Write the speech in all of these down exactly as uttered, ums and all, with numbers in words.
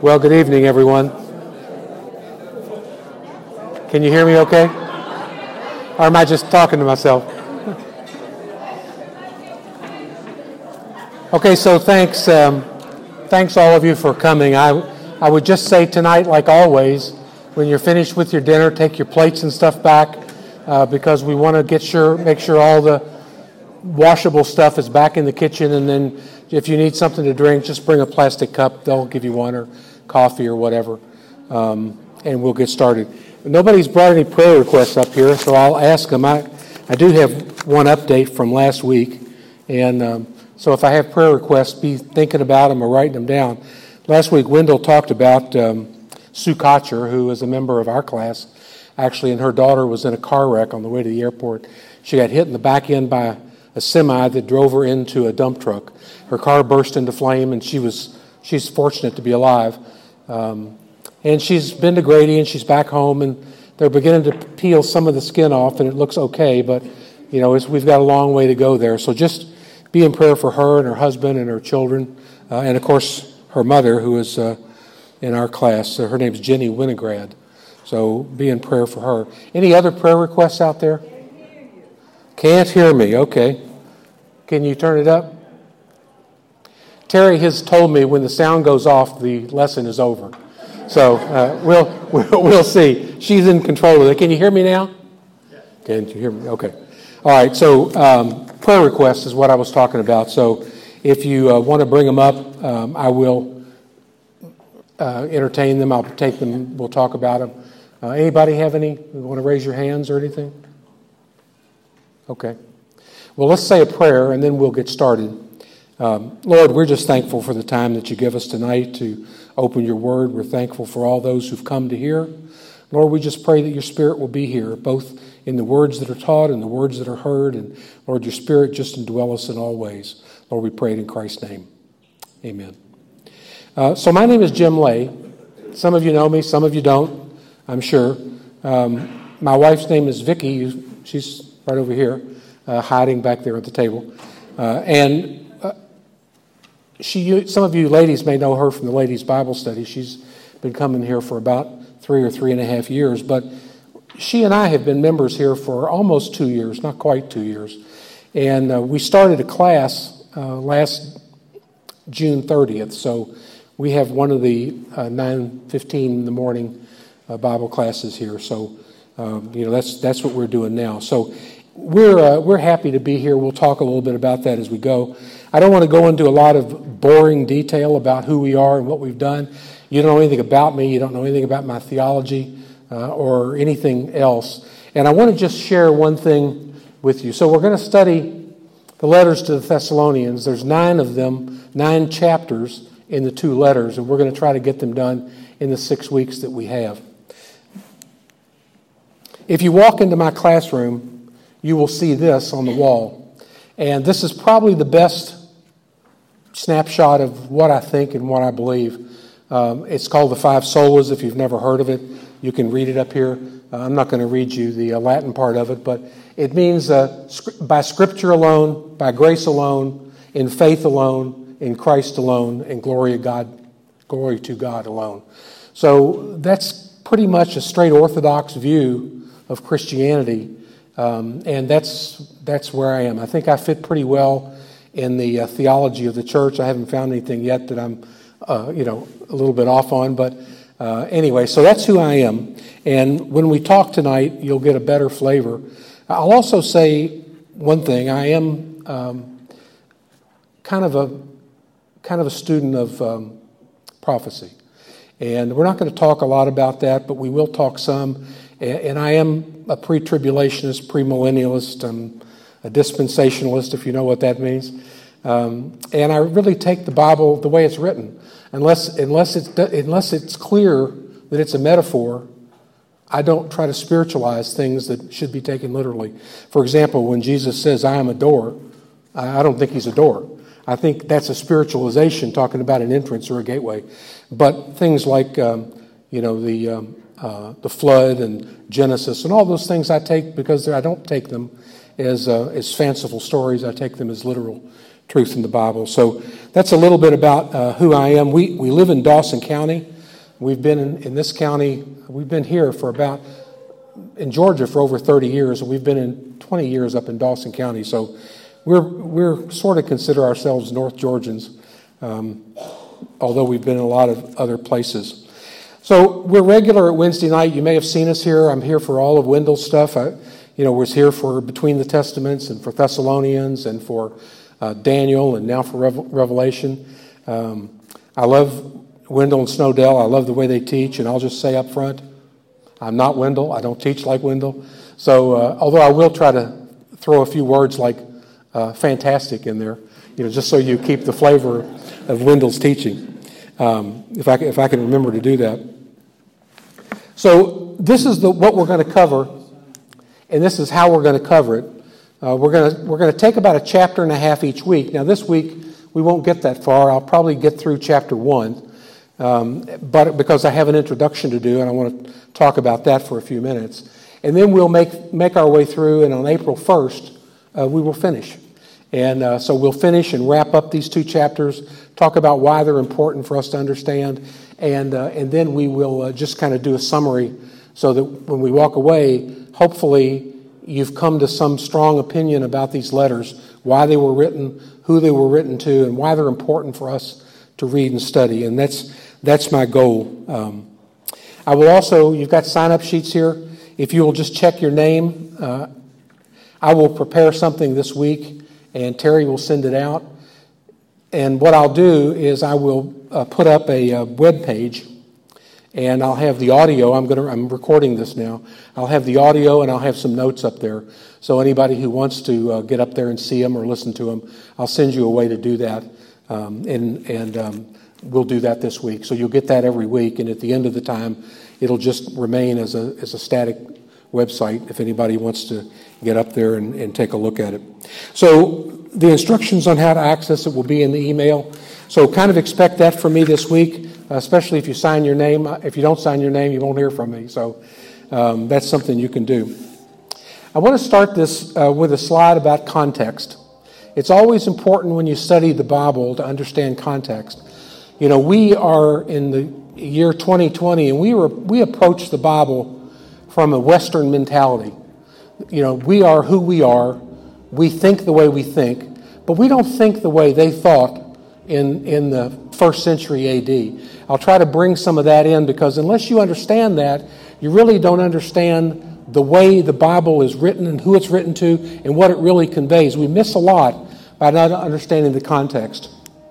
Well, good evening, everyone. Can you hear me okay? Or am I just talking to myself? Okay, so thanks, um, thanks all of you for coming. I, I would just say tonight, like always, when you're finished with your dinner, take your plates and stuff back uh, because we want to get sure, make sure all the washable stuff is back in the kitchen, and then if you need something to drink, just bring a plastic cup. They'll give you one, or coffee or whatever, um, and we'll get started. Nobody's brought any prayer requests up here, so I'll ask them. I, I do have one update from last week, and um, so if I have prayer requests, be thinking about them or writing them down. Last week, Wendell talked about um, Sue Kotcher, who is a member of our class, actually, and her daughter was in a car wreck on the way to the airport. She got hit in the back end by a semi that drove her into a dump truck. Her car burst into flame, and she was she's fortunate to be alive. Um, and she's been to Grady, and she's back home, and they're beginning to peel some of the skin off, and it looks okay, but you know it's, we've got a long way to go there. So just be in prayer for her and her husband and her children, uh, and of course her mother, who is uh, in our class. Uh, her name's Jenny Winograd. So be in prayer for her. Any other prayer requests out there? Can't hear me. Okay. Can you turn it up? Terry has told me when the sound goes off, the lesson is over. So uh, we'll, we'll we'll see. She's in control of it. Can you hear me now? Can you hear me? Okay. All right. So um, prayer requests is what I was talking about. So if you uh, want to bring them up, um, I will uh, entertain them. I'll take them. We'll talk about them. Uh, anybody have any? You want to raise your hands or anything? Okay. Well, let's say a prayer, and then we'll get started. Um, Lord, we're just thankful for the time that you give us tonight to open your word. We're thankful for all those who've come to hear. Lord, we just pray that your Spirit will be here, both in the words that are taught and the words that are heard. And, Lord, your Spirit just indwell us in all ways. Lord, we pray it in Christ's name. Amen. Uh, so my name is Jim Lay. Some of you know me, some of you don't, I'm sure. Um, my wife's name is Vicki. She's right over here, uh, hiding back there at the table. Uh, and uh, she, some of you ladies may know her from the ladies' Bible study. She's been coming here for about three or three and a half years. But she and I have been members here for almost two years, not quite two years. And uh, we started a class uh, last June thirtieth. So we have one of the uh, nine fifteen in the morning uh, Bible classes here. So, um, you know, that's that's what we're doing now. So We're uh, we're happy to be here. We'll talk a little bit about that as we go. I don't want to go into a lot of boring detail about who we are and what we've done. You don't know anything about me. You don't know anything about my theology uh, or anything else. And I want to just share one thing with you. So we're going to study the letters to the Thessalonians. There's nine of them, nine chapters in the two letters, and we're going to try to get them done in the six weeks that we have. If you walk into my classroom, you will see this on the wall. And this is probably the best snapshot of what I think and what I believe. Um, it's called the Five Solas. If you've never heard of it, you can read it up here. Uh, I'm not going to read you the uh, Latin part of it, but it means uh, by Scripture alone, by grace alone, in faith alone, in Christ alone, and glory to God, glory to God alone. So that's pretty much a straight Orthodox view of Christianity. Um, and that's that's where I am. I think I fit pretty well in the uh, theology of the church. I haven't found anything yet that I'm, uh, you know, a little bit off on. But uh, anyway, so that's who I am. And when we talk tonight, you'll get a better flavor. I'll also say one thing. I am um, kind of a kind of a student of um, prophecy, and we're not going to talk a lot about that, but we will talk some. And I am a pre-tribulationist, premillennialist, I'm a dispensationalist, if you know what that means. Um, and I really take the Bible the way it's written. Unless unless it's unless it's clear that it's a metaphor, I don't try to spiritualize things that should be taken literally. For example, when Jesus says, "I am a door," I don't think he's a door. I think that's a spiritualization, talking about an entrance or a gateway. But things like, um, you know, the um, uh, the flood and Genesis and all those things I take because I don't take them as uh, as fanciful stories. I take them as literal truth in the Bible. So that's a little bit about uh, who I am. We we live in Dawson County. We've been in, in this county, we've been here for about, in Georgia for over thirty years, and we've been in twenty years up in Dawson County. So we're we're sort of consider ourselves North Georgians, um, although we've been in a lot of other places. So we're regular at Wednesday night. You may have seen us here. I'm here for all of Wendell's stuff. I, you know, was here for Between the Testaments and for Thessalonians and for uh, Daniel and now for Revel- Revelation. Um, I love Wendell and Snowdell. I love the way they teach, and I'll just say up front, I'm not Wendell. I don't teach like Wendell. So, uh, although I will try to throw a few words like uh, fantastic in there, you know, just so you keep the flavor of Wendell's teaching, um, if I if I can remember to do that. So, this is the what we're going to cover, and this is how we're going to cover it. Uh, we're going to we're going to take about a chapter and a half each week. Now, this week we won't get that far. I'll probably get through chapter one. Um, but because I have an introduction to do, and I want to talk about that for a few minutes. And then we'll make make our way through, and on April first, uh, we will finish. And uh, so we'll finish and wrap up these two chapters, talk about why they're important for us to understand, and uh, and then we will uh, just kind of do a summary so that when we walk away, hopefully you've come to some strong opinion about these letters, why they were written, who they were written to, and why they're important for us to read and study. And that's That's my goal. Um, I will also, you've got sign-up sheets here. If you will just check your name, uh, I will prepare something this week, and Terry will send it out. And what I'll do is I will uh, put up a, a web page, and I'll have the audio. I'm going to, I'm recording this now. I'll have the audio, and I'll have some notes up there. So anybody who wants to uh, get up there and see them or listen to them, I'll send you a way to do that. Um, and and um, We'll do that this week. So you'll get that every week, and at the end of the time, it'll just remain as a as a static website if anybody wants to get up there and, and take a look at it. So the instructions on how to access it will be in the email. So kind of expect that from me this week, especially if you sign your name. If you don't sign your name, you won't hear from me. So um, that's something you can do. I want to start this uh, with a slide about context. It's always important when you study the Bible to understand context. You know, we are in the year twenty twenty, and we were we approach the Bible from a Western mentality. You know, we are who we are. We think the way we think, but we don't think the way they thought in in the first century A D. I'll try to bring some of that in because unless you understand that, you really don't understand the way the Bible is written and who it's written to and what it really conveys. We miss a lot by not understanding the context.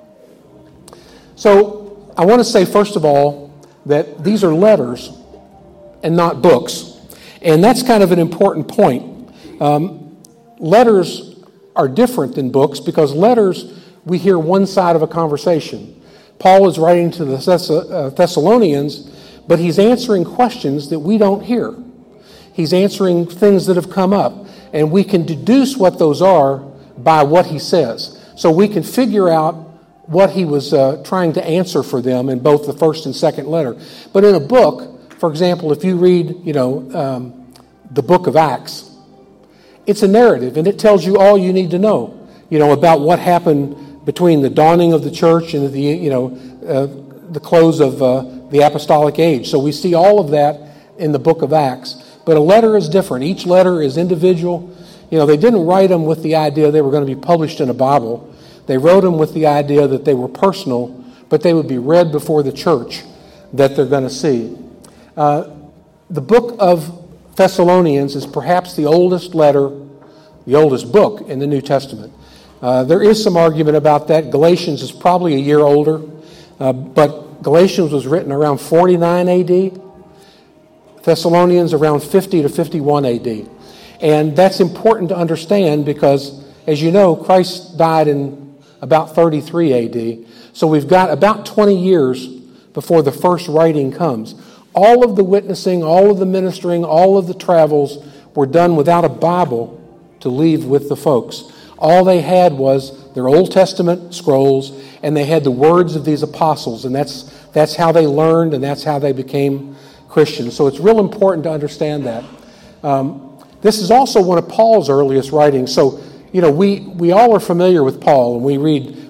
So I want to say, first of all, that these are letters and not books. And that's kind of an important point. Um, letters are different than books because letters, we hear one side of a conversation. Paul is writing to the Thess- uh, Thessalonians, but he's answering questions that we don't hear. He's answering things that have come up, and we can deduce what those are by what he says. So we can figure out what he was uh, trying to answer for them in both the first and second letter. But in a book, for example, if you read, you know, um, the book of Acts, it's a narrative, and it tells you all you need to know, you know, about what happened between the dawning of the church and the, you know, uh, the close of uh, the apostolic age. So we see all of that in the book of Acts. But a letter is different. Each letter is individual. You know, they didn't write them with the idea they were going to be published in a Bible. They wrote them with the idea that they were personal, but they would be read before the church that they're going to see. Uh, the book of Thessalonians is perhaps the oldest letter, the oldest book in the New Testament. Uh, there is some argument about that. Galatians is probably a year older, uh, but Galatians was written around forty-nine A D. Thessalonians around fifty to fifty-one A D. And that's important to understand because, as you know, Christ died in about thirty-three A D. So we've got about twenty years before the first writing comes. All of the witnessing, all of the ministering, all of the travels were done without a Bible to leave with the folks. All they had was their Old Testament scrolls, and they had the words of these apostles, and that's that's how they learned, and that's how they became Christians. So it's real important to understand that. Um, this is also one of Paul's earliest writings. So, you know, we, we all are familiar with Paul, and we read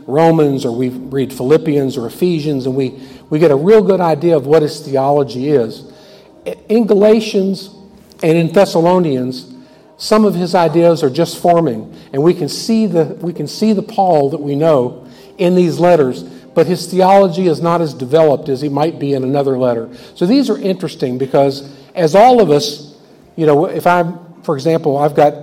Romans or we read Philippians or Ephesians, and we, we get a real good idea of what his theology is. In Galatians and in Thessalonians, some of his ideas are just forming, and we can see the we can see the Paul that we know in these letters, but his theology is not as developed as he might be in another letter. So these are interesting because as all of us, you know, if I'm, for example, I've got,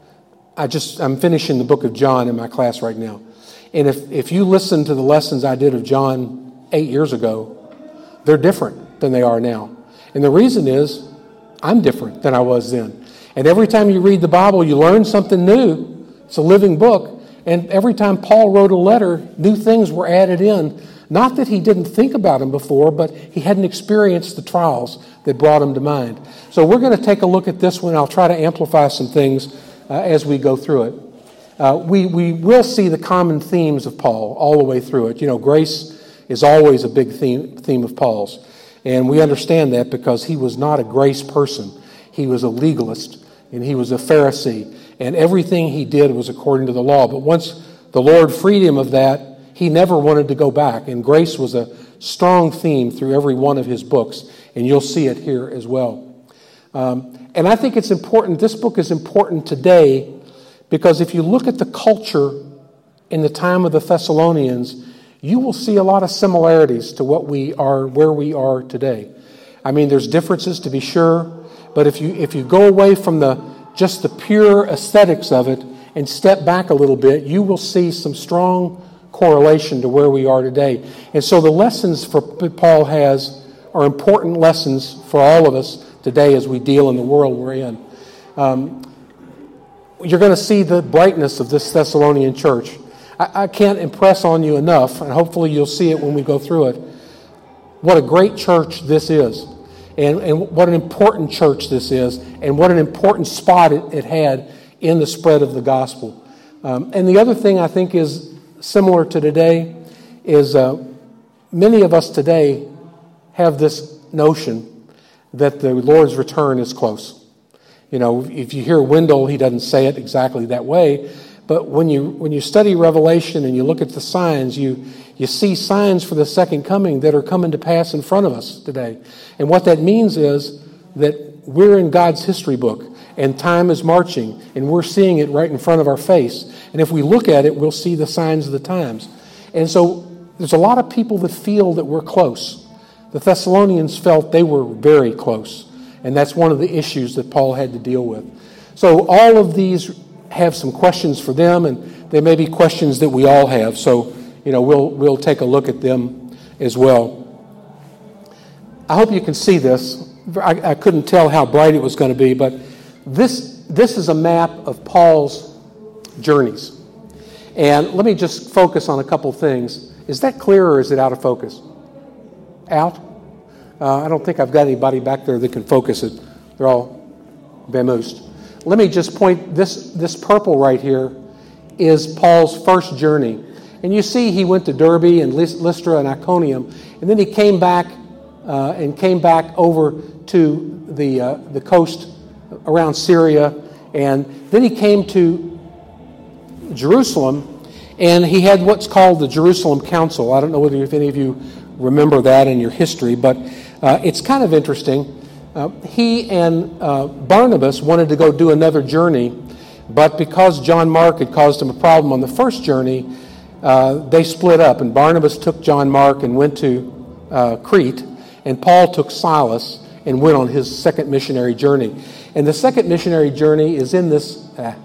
I just, I'm finishing the book of John in my class right now. And if, if you listen to the lessons I did of John eight years ago, they're different than they are now. And the reason is I'm different than I was then. And every time you read the Bible, you learn something new. It's a living book. And every time Paul wrote a letter, new things were added in. Not that he didn't think about them before, but he hadn't experienced the trials that brought them to mind. So we're going to take a look at this one. I'll try to amplify some things uh, as we go through it. Uh, we, we will see the common themes of Paul all the way through it. You know, grace is always a big theme, theme of Paul's. And we understand that because he was not a grace person. He was a legalist, and he was a Pharisee. And everything he did was according to the law. But once the Lord freed him of that, he never wanted to go back. And grace was a strong theme through every one of his books. And you'll see it here as well. Um, and I think it's important, this book is important today because if you look at the culture in the time of the Thessalonians, you will see a lot of similarities to what we are, where we are today. I mean, there's differences to be sure, but if you if you go away from the just the pure aesthetics of it and step back a little bit, you will see some strong correlation to where we are today. And so the lessons for Paul has are important lessons for all of us today as we deal in the world we're in. Um, you're going to see the brightness of this Thessalonian church. I, I can't impress on you enough, and hopefully you'll see it when we go through it, what a great church this is. And, and what an important church this is, and what an important spot it, it had in the spread of the gospel. Um, and the other thing I think is similar to today is uh, many of us today have this notion that the Lord's return is close. You know, if you hear Wendell, he doesn't say it exactly that way, but when you when you study Revelation and you look at the signs, you you see signs for the second coming that are coming to pass in front of us today. And what that means is that we're in God's history book, and time is marching, and we're seeing it right in front of our face. And if we look at it, we'll see the signs of the times. And so there's a lot of people that feel that we're close. The Thessalonians felt they were very close, and that's one of the issues that Paul had to deal with. So all of these have some questions for them, and there may be questions that we all have. So, you know, we'll we'll take a look at them as well. I hope you can see this. I, I couldn't tell how bright it was going to be, but this this is a map of Paul's journeys. And let me just focus on a couple things. Is that clear or is it out of focus? Out? Uh, I don't think I've got anybody back there that can focus it. They're all vamoosed. Let me just point, this, this purple right here is Paul's first journey. And you see he went to Derbe and Lystra and Iconium, and then he came back uh, and came back over to the uh, the coast around Syria, and then he came to Jerusalem, and he had what's called the Jerusalem Council. I don't know whether if any of you remember that in your history, but uh, it's kind of interesting. Uh, he and uh, Barnabas wanted to go do another journey, but because John Mark had caused him a problem on the first journey, uh, they split up, and Barnabas took John Mark and went to uh, Crete, and Paul took Silas and went on his second missionary journey. And the second missionary journey is in this uh,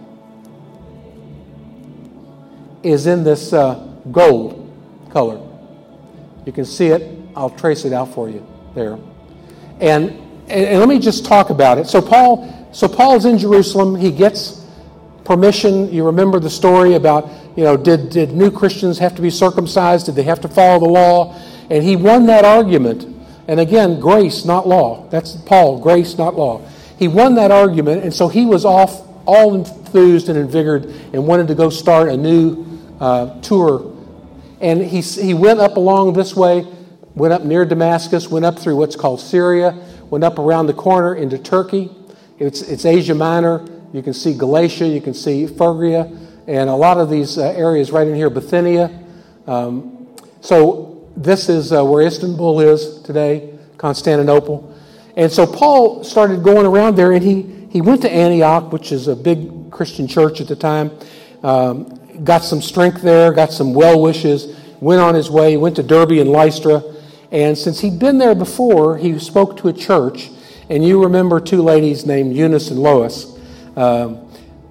is in this uh, gold color. You can see it. I'll trace it out for you there. And, and and let me just talk about it. So Paul, so Paul's in Jerusalem. He gets permission. You remember the story about, you know, did did new Christians have to be circumcised? Did they have to follow the law? And he won that argument. And again, grace, not law. That's Paul, grace, not law. He won that argument, and so he was off, all enthused and invigorated, and wanted to go start a new uh, tour. And he he went up along this way, went up near Damascus, went up through what's called Syria, went up around the corner into Turkey. It's it's Asia Minor. You can see Galatia, you can see Phrygia, and a lot of these uh, areas right in here, Bithynia, Um, so this is uh, where Istanbul is today, Constantinople. And so Paul started going around there, and he, he went to Antioch, which is a big Christian church at the time, um, got some strength there, got some well wishes, went on his way, went to Derbe and Lystra. And since he'd been there before, he spoke to a church. And you remember two ladies named Eunice and Lois. Um,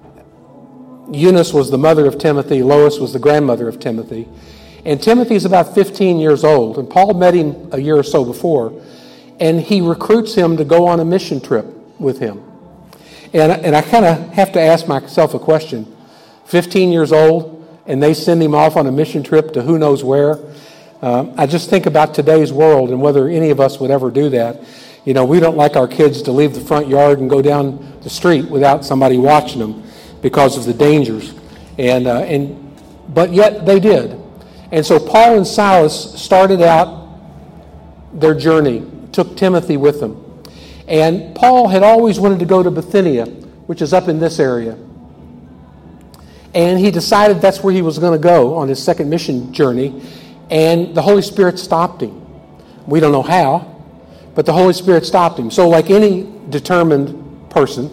Eunice was the mother of Timothy. Lois was the grandmother of Timothy. And Timothy's about fifteen years old. And Paul met him a year or so before. And he recruits him to go on a mission trip with him. And, and I kind of have to ask myself a question. fifteen years old, and they send him off on a mission trip to who knows where. Uh, I just think about today's world and whether any of us would ever do that. You know, we don't like our kids to leave the front yard and go down the street without somebody watching them because of the dangers. And uh, and but yet they did. And so Paul and Silas started out their journey, took Timothy with them. And Paul had always wanted to go to Bithynia, which is up in this area. And he decided that's where he was going to go on his second mission journey. And the Holy Spirit stopped him. We don't know how, but the Holy Spirit stopped him. So like any determined person,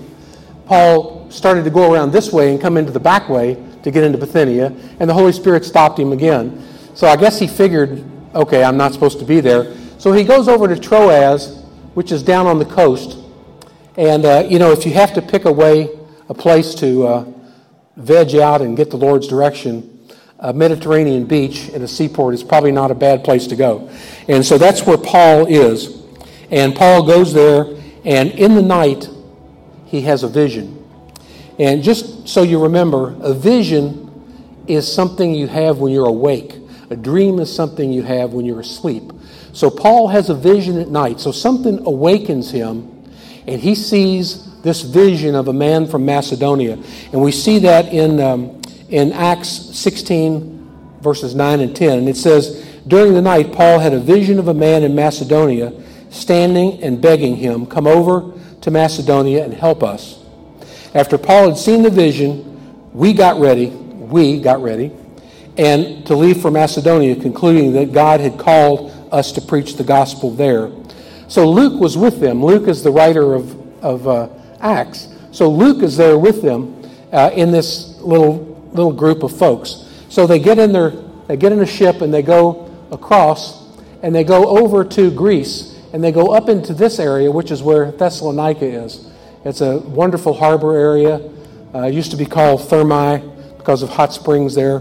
Paul started to go around this way and come into the back way to get into Bithynia, and the Holy Spirit stopped him again. So I guess he figured, okay, I'm not supposed to be there. So he goes over to Troas, which is down on the coast. And, uh, you know, if you have to pick a way, a place to uh, veg out and get the Lord's direction, a Mediterranean beach and a seaport is probably not a bad place to go. And so that's where Paul is. And Paul goes there, and in the night, he has a vision. And just so you remember, a vision is something you have when you're awake. A dream is something you have when you're asleep. So Paul has a vision at night. So something awakens him, and he sees this vision of a man from Macedonia. And we see that in um, in Acts sixteen, verses nine and ten. And it says, during the night, Paul had a vision of a man in Macedonia standing and begging him, come over to Macedonia and help us. After Paul had seen the vision, we got ready, we got ready, and to leave for Macedonia, concluding that God had called us to preach the gospel there. So Luke was with them. Luke is the writer of, of uh, Acts. So Luke is there with them uh, in this little little group of folks. So they get in their they get in a ship and they go across and they go over to Greece and they go up into this area, which is where Thessalonica is. It's a wonderful harbor area. Uh, it used to be called Thermae because of hot springs there.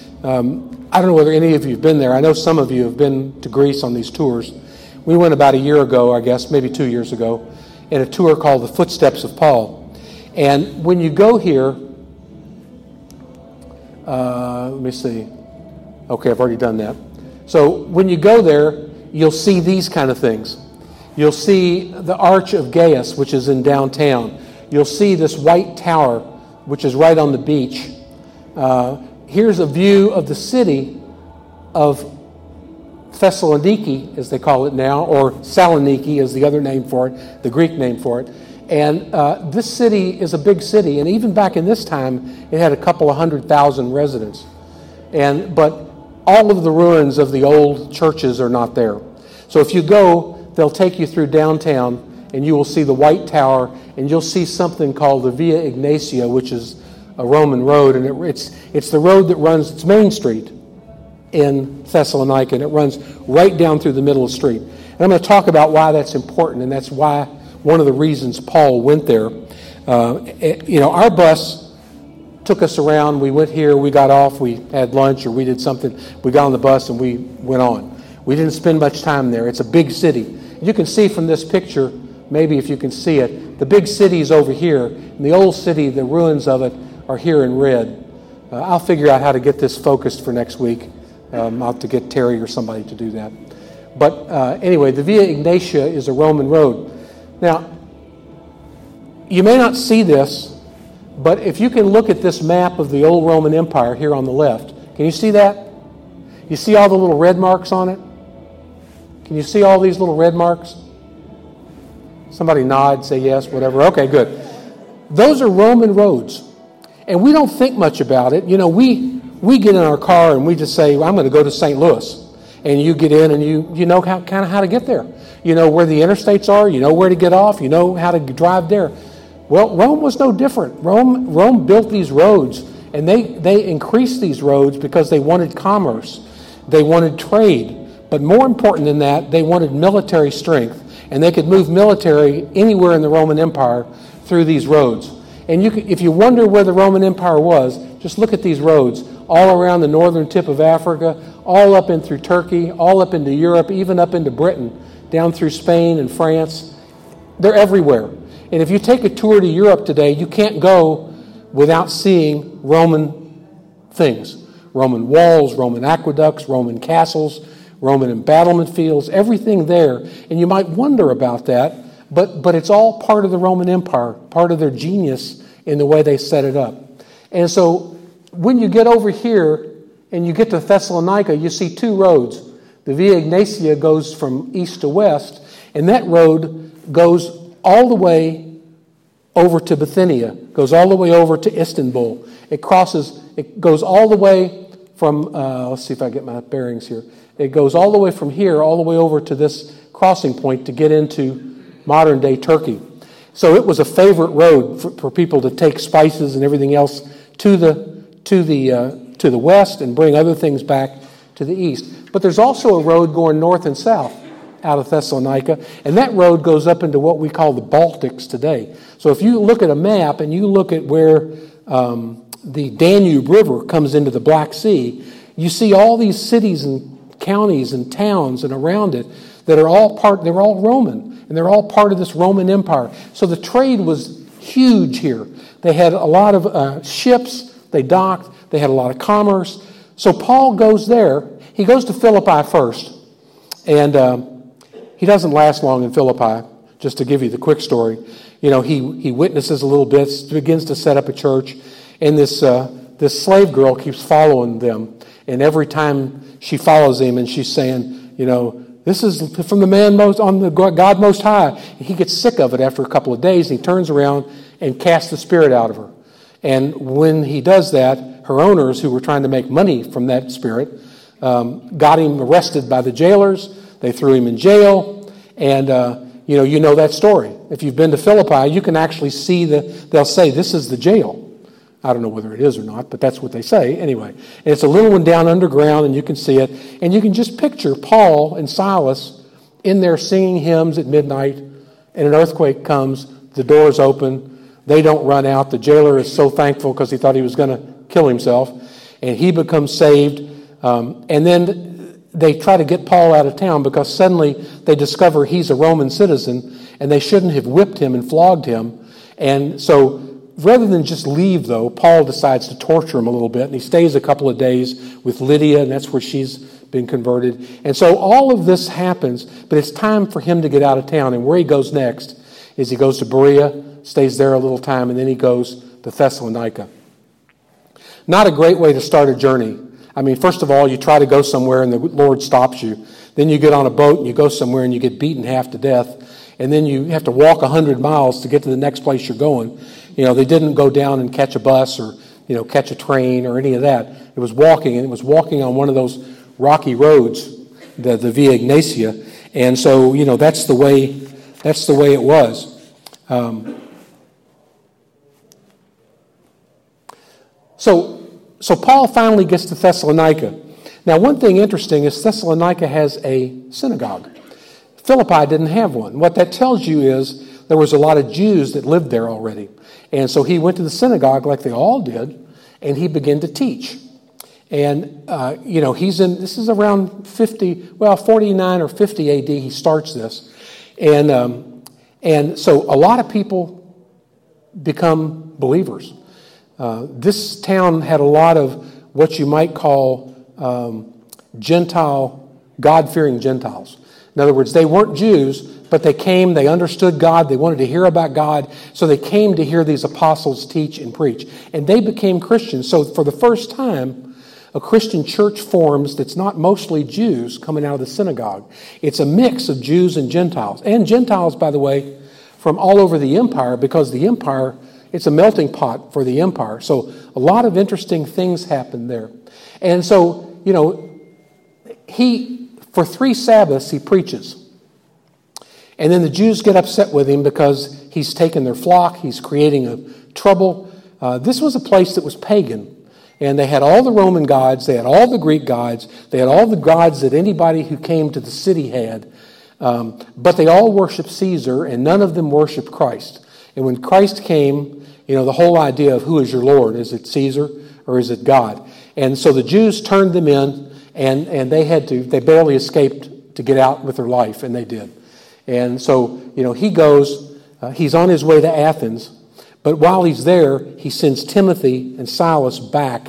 Um, I don't know whether any of you have been there. I know some of you have been to Greece on these tours. We went about a year ago, I guess, maybe two years ago, in a tour called The Footsteps of Paul. And when you go here, Uh, let me see. Okay, I've already done that. So when you go there, you'll see these kind of things. You'll see the Arch of Gaius, which is in downtown. You'll see this white tower, which is right on the beach. Uh, here's a view of the city of Thessaloniki, as they call it now, or Saloniki is the other name for it, the Greek name for it. And uh, this city is a big city, and even back in this time, it had a couple of hundred thousand residents. And but all of the ruins of the old churches are not there. So if you go, they'll take you through downtown, and you will see the White Tower, and you'll see something called the Via Ignatia, which is a Roman road, and it, it's it's the road that runs, it's Main Street in Thessalonica, and it runs right down through the middle of the street. And I'm going to talk about why that's important, and that's why one of the reasons Paul went there. Uh, it, you know, our bus took us around. We went here, we got off, we had lunch, or we did something. We got on the bus and we went on. We didn't spend much time there. It's a big city. You can see from this picture, maybe if you can see it, the big city is over here. And the old city, the ruins of it, are here in red. Uh, I'll figure out how to get this focused for next week. Um, I'll have to get Terry or somebody to do that. But uh, anyway, the Via Ignatia is a Roman road. Now, you may not see this, but if you can look at this map of the old Roman Empire here on the left, can you see that? You see all the little red marks on it? Can you see all these little red marks? Somebody nod, say yes, whatever. Okay, good. Those are Roman roads. And we don't think much about it. You know, we we get in our car and we just say, well, I'm going to go to Saint Louis. And you get in and you, you know how, kind of how to get there. You know where the interstates are. You know where to get off. You know how to drive there. Well, Rome was no different. Rome, Rome built these roads, and they, they increased these roads because they wanted commerce. They wanted trade. But more important than that, they wanted military strength. And they could move military anywhere in the Roman Empire through these roads. And you could, if you wonder where the Roman Empire was, just look at these roads all around the northern tip of Africa, all up in through Turkey, all up into Europe, even up into Britain, down through Spain and France. They're everywhere. And if you take a tour to Europe today, you can't go without seeing Roman things. Roman walls, Roman aqueducts, Roman castles, Roman embattlement fields, everything there. And you might wonder about that, but, but it's all part of the Roman Empire, part of their genius in the way they set it up. And so when you get over here and you get to Thessalonica, you see two roads. The Via Egnatia goes from east to west, and that road goes all the way over to Bithynia, goes all the way over to Istanbul. It crosses, it goes all the way from, uh, let's see if I get my bearings here. It goes all the way from here, all the way over to this crossing point to get into modern-day Turkey. So it was a favorite road for, for people to take spices and everything else to the to the uh, to the west and bring other things back to the east. But there's also a road going north and south out of Thessalonica, and that road goes up into what we call the Baltics today. So if you look at a map and you look at where um, the Danube River comes into the Black Sea, you see all these cities and counties and towns and around it that are all part, they're all Roman, and they're all part of this Roman Empire. So the trade was huge here. They had a lot of uh, ships, they docked, they had a lot of commerce. So Paul goes there. He goes to Philippi first, and um, he doesn't last long in Philippi. Just to give you the quick story, you know, he he witnesses a little bit, begins to set up a church, and this uh, this slave girl keeps following them, and every time she follows him, and she's saying, you know, this is from the man most on the God Most High. And he gets sick of it after a couple of days, and he turns around and casts the spirit out of her. And when he does that, her owners, who were trying to make money from that spirit, um, got him arrested by the jailers. They threw him in jail, and uh, you know, you know that story. If you've been to Philippi, you can actually see the. They'll say this is the jail. I don't know whether it is or not, but that's what they say anyway. And it's a little one down underground, and you can see it, and you can just picture Paul and Silas in there singing hymns at midnight, and an earthquake comes. The doors open. They don't run out. The jailer is so thankful because he thought he was going to kill himself, and he becomes saved. Um, and then they try to get Paul out of town because suddenly they discover he's a Roman citizen, and they shouldn't have whipped him and flogged him. And so rather than just leave, though, Paul decides to torture him a little bit, and he stays a couple of days with Lydia, and that's where she's been converted. And so all of this happens, but it's time for him to get out of town. And where he goes next is he goes to Berea, stays there a little time, and then he goes to Thessalonica. Not a great way to start a journey. I mean, first of all, you try to go somewhere and the Lord stops you. Then you get on a boat and you go somewhere and you get beaten half to death. And then you have to walk one hundred miles to get to the next place you're going. You know, they didn't go down and catch a bus or, you know, catch a train or any of that. It was walking, and it was walking on one of those rocky roads, the, the Via Egnatia. And so, you know, that's the way, that's the way it was. Um, so, so Paul finally gets to Thessalonica. Now, one thing interesting is Thessalonica has a synagogue. Philippi didn't have one. What that tells you is there was a lot of Jews that lived there already. And so he went to the synagogue like they all did, and he began to teach. And, uh, you know, he's in, this is around fifty, well, forty-nine or fifty A D, he starts this. And, um, and so a lot of people become believers. Uh, this town had a lot of what you might call um, Gentile, God-fearing Gentiles. In other words, they weren't Jews, but they came, they understood God, they wanted to hear about God, so they came to hear these apostles teach and preach. And they became Christians. So for the first time, a Christian church forms that's not mostly Jews coming out of the synagogue. It's a mix of Jews and Gentiles. And Gentiles, by the way, from all over the empire, because the empire it's a melting pot for the empire. So a lot of interesting things happen there. And so, you know, he, for three Sabbaths, he preaches. And then the Jews get upset with him because he's taken their flock, he's creating a trouble. Uh, this was a place that was pagan. And they had all the Roman gods, they had all the Greek gods, they had all the gods that anybody who came to the city had. Um, but they all worshiped Caesar, and none of them worshiped Christ. And when Christ came, you know, the whole idea of who is your Lord, is it Caesar or is it God? And so the Jews turned them in, and, and they had to, they barely escaped to get out with their life, and they did. And so, you know, he goes, uh, he's on his way to Athens, but while he's there, he sends Timothy and Silas back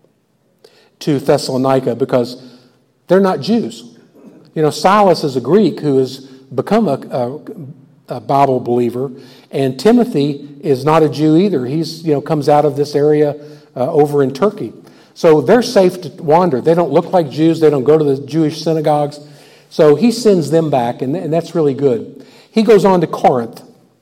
to Thessalonica because they're not Jews. You know, Silas is a Greek who has become a, a, a Bible believer, and Timothy is not a Jew either. He's, you know, comes out of this area uh, over in Turkey. So they're safe to wander. They don't look like Jews. They don't go to the Jewish synagogues. So he sends them back, and, and that's really good. He goes on to Corinth.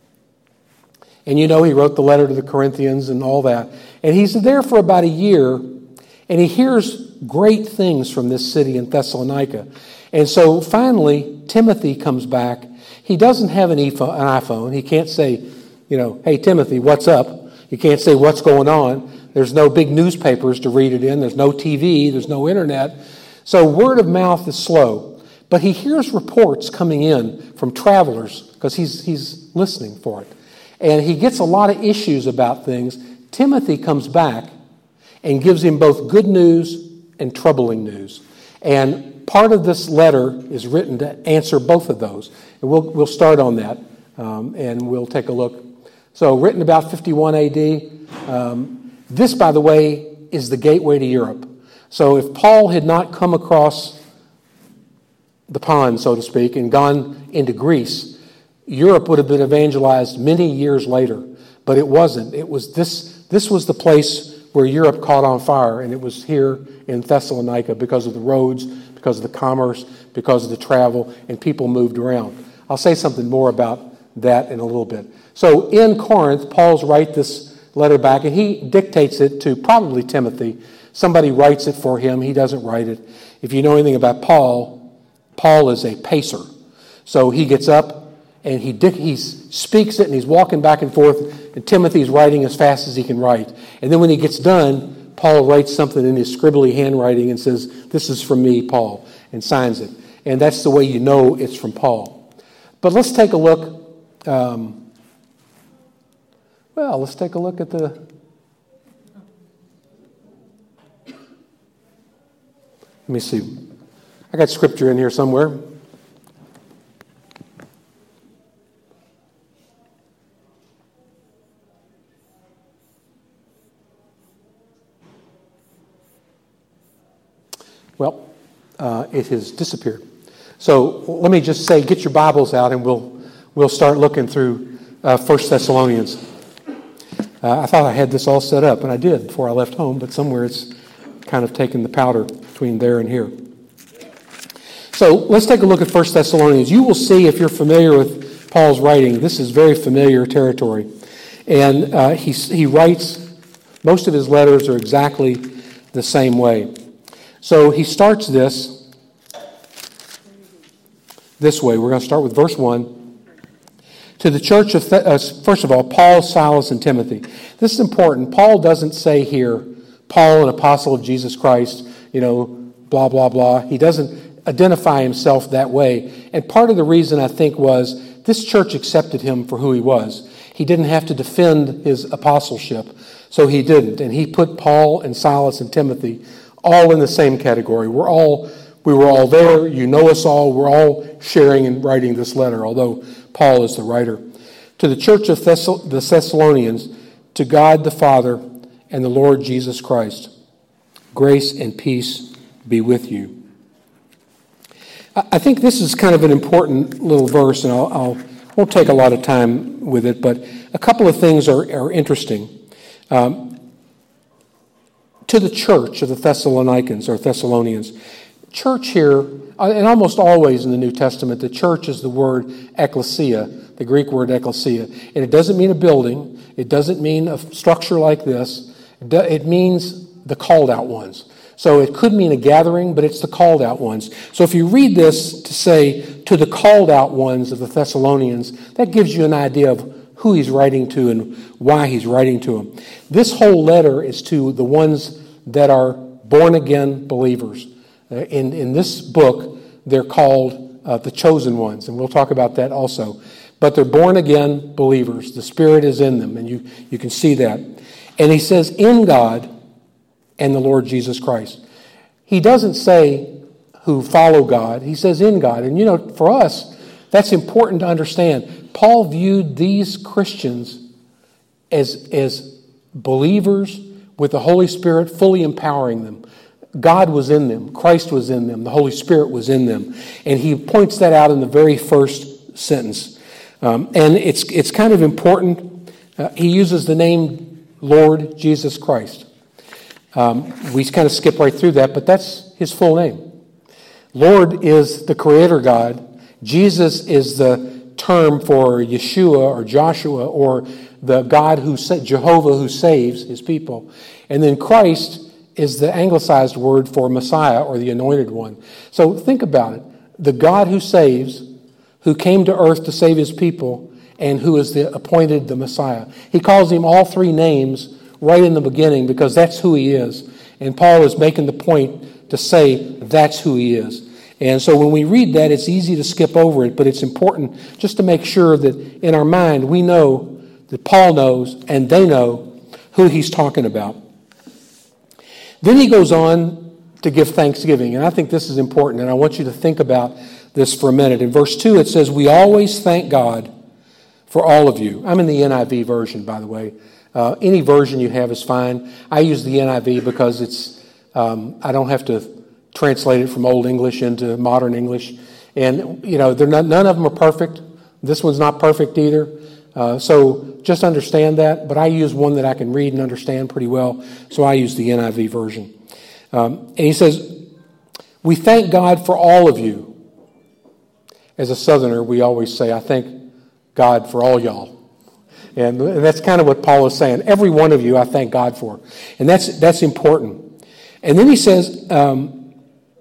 And you know, he wrote the letter to the Corinthians and all that. And he's there for about a year, and he hears great things from this city in Thessalonica. And so finally, Timothy comes back. He doesn't have an iPhone. He can't say, you know, hey, Timothy, what's up? He can't say what's going on. There's no big newspapers to read it in. There's no T V. There's no internet. So word of mouth is slow. But he hears reports coming in from travelers because he's, he's listening for it. And he gets a lot of issues about things. Timothy comes back and gives him both good news and troubling news. And part of this letter is written to answer both of those. And we'll, we'll start on that, um, and we'll take a look. So written about fifty-one A D. Um, this, by the way, is the gateway to Europe. So if Paul had not come across the pond, so to speak, and gone into Greece, Europe would have been evangelized many years later, but it wasn't. It was this, this was the place where Europe caught on fire, and it was here in Thessalonica because of the roads, because of the commerce, because of the travel, and people moved around. I'll say something more about that in a little bit. So in Corinth, Paul's write this letter back, and he dictates it to probably Timothy. Somebody writes it for him. He doesn't write it. If you know anything about Paul, Paul is a pacer. So he gets up, and he he speaks it, and he's walking back and forth, and Timothy's writing as fast as he can write. And then when he gets done, Paul writes something in his scribbly handwriting and says, this is from me, Paul, and signs it. And that's the way you know it's from Paul. But let's take a look. Um, well, let's take a look at the... Let me see. I got scripture in here somewhere. Well, uh, it has disappeared. So let me just say, get your Bibles out, and we'll we'll start looking through uh, First Thessalonians. Uh, I thought I had this all set up, and I did before I left home, but somewhere it's kind of taken the powder between there and here. So let's take a look at First Thessalonians. You will see, if you're familiar with Paul's writing, this is very familiar territory. And uh, he, he writes, most of his letters are exactly the same way. So he starts this this way. We're going to start with verse one. To the church of, uh, first of all, Paul, Silas, and Timothy. This is important. Paul doesn't say here, Paul, an apostle of Jesus Christ, you know, blah, blah, blah. He doesn't identify himself that way. And part of the reason, I think, was this church accepted him for who he was. He didn't have to defend his apostleship, so he didn't. And he put Paul and Silas and Timothy all in the same category. We're all, we were all there. You know us all. We're all sharing and writing this letter, although Paul is the writer. To the church of Thessal- the Thessalonians, to God the Father and the Lord Jesus Christ, grace and peace be with you. I think this is kind of an important little verse, and I'll, I'll won't take a lot of time with it, but a couple of things are, are interesting. Um, to the church of the Thessalonians or Thessalonians, church here, and almost always in the New Testament, the church is the word ecclesia, the Greek word ecclesia. And it doesn't mean a building. It doesn't mean a structure like this. It means the called out ones. So it could mean a gathering, but it's the called out ones. So if you read this to say, to the called out ones of the Thessalonians, that gives you an idea of who he's writing to and why he's writing to them. This whole letter is to the ones that are born-again believers. Uh, in, in this book, they're called uh, the chosen ones, and we'll talk about that also. But they're born-again believers. The Spirit is in them, and you, you can see that. And he says, in God and the Lord Jesus Christ. He doesn't say who follow God. He says in God. And you know, for us, that's important to understand. Paul viewed these Christians as, as believers with the Holy Spirit fully empowering them. God was in them. Christ was in them. The Holy Spirit was in them. And he points that out in the very first sentence. Um, and it's, it's kind of important. Uh, he uses the name Lord Jesus Christ. Um, we kind of skip right through that, but that's his full name. Lord is the Creator God. Jesus is the term for Yeshua or Joshua or the God who Jehovah who saves his people. And then Christ is the anglicized word for Messiah or the anointed one. So think about it. The God who saves, who came to earth to save his people, and who is the appointed the Messiah. He calls him all three names right in the beginning because that's who he is. And Paul is making the point to say that's who he is. And so when we read that, it's easy to skip over it, but it's important just to make sure that in our mind we know that Paul knows and they know who he's talking about. Then he goes on to give thanksgiving, and I think this is important, and I want you to think about this for a minute. In verse two, it says, we always thank God for all of you. I'm in the N I V version, by the way. Uh, any version you have is fine. I use the N I V because it's um, I don't have to translate it from Old English into modern English. And, you know, they're not, none of them are perfect. This one's not perfect either. Uh, so just understand that. But I use one that I can read and understand pretty well. So I use the N I V version. Um, and he says, we thank God for all of you. As a Southerner, we always say, I thank God for all y'all. And that's kind of what Paul is saying. Every one of you I thank God for. And that's that's important. And then he says, um,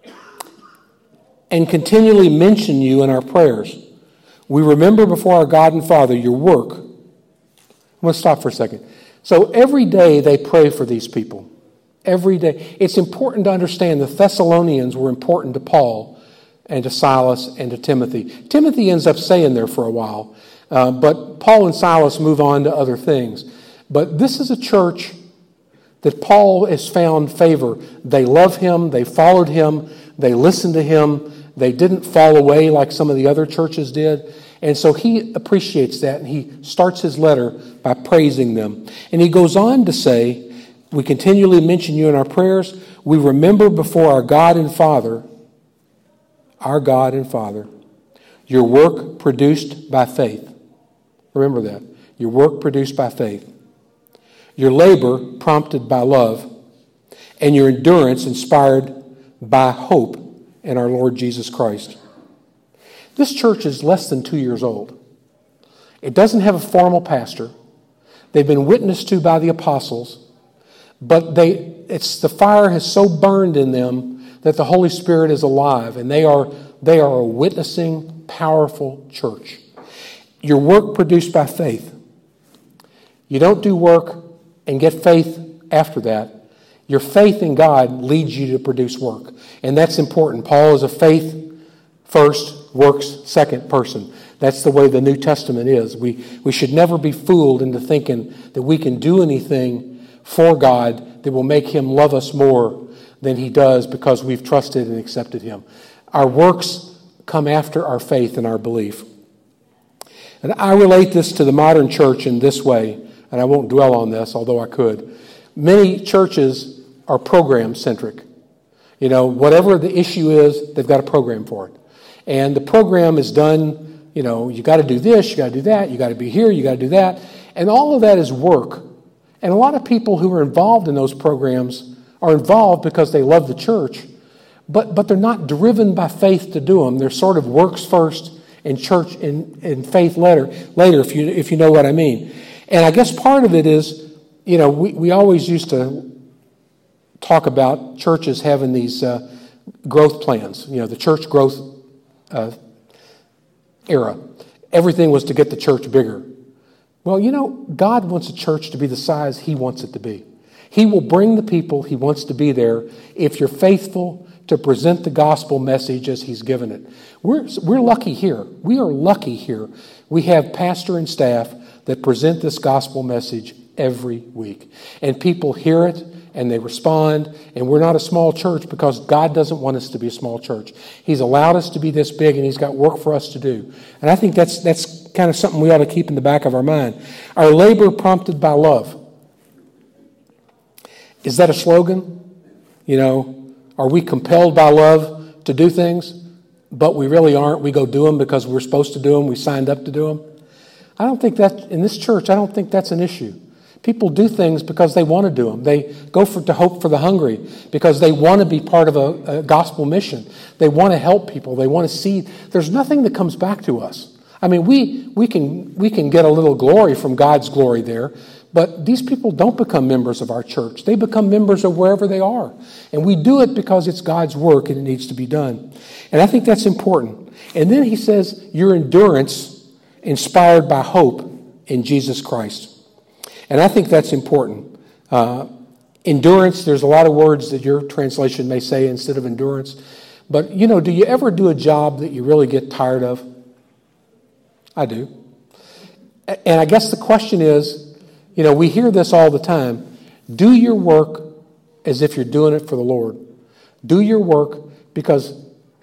and continually mention you in our prayers. We remember before our God and Father your work. I'm going to stop for a second. So every day they pray for these people. Every day. It's important to understand the Thessalonians were important to Paul and to Silas and to Timothy. Timothy ends up staying there for a while. Uh, but Paul and Silas move on to other things. But this is a church that Paul has found favor. They love him. They followed him. They listened to him. They didn't fall away like some of the other churches did. And so he appreciates that, and he starts his letter by praising them. And he goes on to say, we continually mention you in our prayers. We remember before our God and Father, our God and Father, your work produced by faith. Remember that. Your work produced by faith. Your labor prompted by love. And your endurance inspired by hope in our Lord Jesus Christ. This church is less than two years old. It doesn't have a formal pastor. They've been witnessed to by the apostles. But they, it's the fire has so burned in them that the Holy Spirit is alive. And they are, they are a witnessing, powerful church. Your work produced by faith. You don't do work and get faith after that. Your faith in God leads you to produce work. And that's important. Paul is a faith first, works second person. That's the way the New Testament is. We, we should never be fooled into thinking that we can do anything for God that will make him love us more than he does because we've trusted and accepted him. Our works come after our faith and our belief. And I relate this to the modern church in this way, and I won't dwell on this, although I could. Many churches are program-centric. You know, whatever the issue is, they've got a program for it. And the program is done, you know, you got to do this, you got to do that, you got to be here, you got to do that. And all of that is work. And a lot of people who are involved in those programs are involved because they love the church. but but they're not driven by faith to do them. They're sort of works first and church and, and faith later, later, if you if you know what I mean. And I guess part of it is, you know, we, we always used to talk about churches having these uh, growth plans, you know, the church growth uh, era. Everything was to get the church bigger. Well, you know, God wants a church to be the size He wants it to be. He will bring the people He wants to be there if you're faithful to present the gospel message as He's given it. We're, we're lucky here. We are lucky here. We have pastor and staff that present this gospel message every week. And people hear it and they respond. And we're not a small church because God doesn't want us to be a small church. He's allowed us to be this big and He's got work for us to do. And I think that's that's kind of something we ought to keep in the back of our mind. Our labor prompted by love. Is that a slogan? You know, are we compelled by love to do things, but we really aren't? We go do them because we're supposed to do them. We signed up to do them. I don't think that, in this church, I don't think that's an issue. People do things because they want to do them. They go for to hope for the hungry because they want to be part of a, a gospel mission. They want to help people. They want to see. There's nothing that comes back to us. I mean, we we can we can get a little glory from God's glory there, but these people don't become members of our church. They become members of wherever they are. And we do it because it's God's work and it needs to be done. And I think that's important. And then he says, your endurance inspired by hope in Jesus Christ. And I think that's important. Uh, endurance, there's a lot of words that your translation may say instead of endurance. But, you know, do you ever do a job that you really get tired of? I do. And I guess the question is, you know, we hear this all the time. Do your work as if you're doing it for the Lord. Do your work because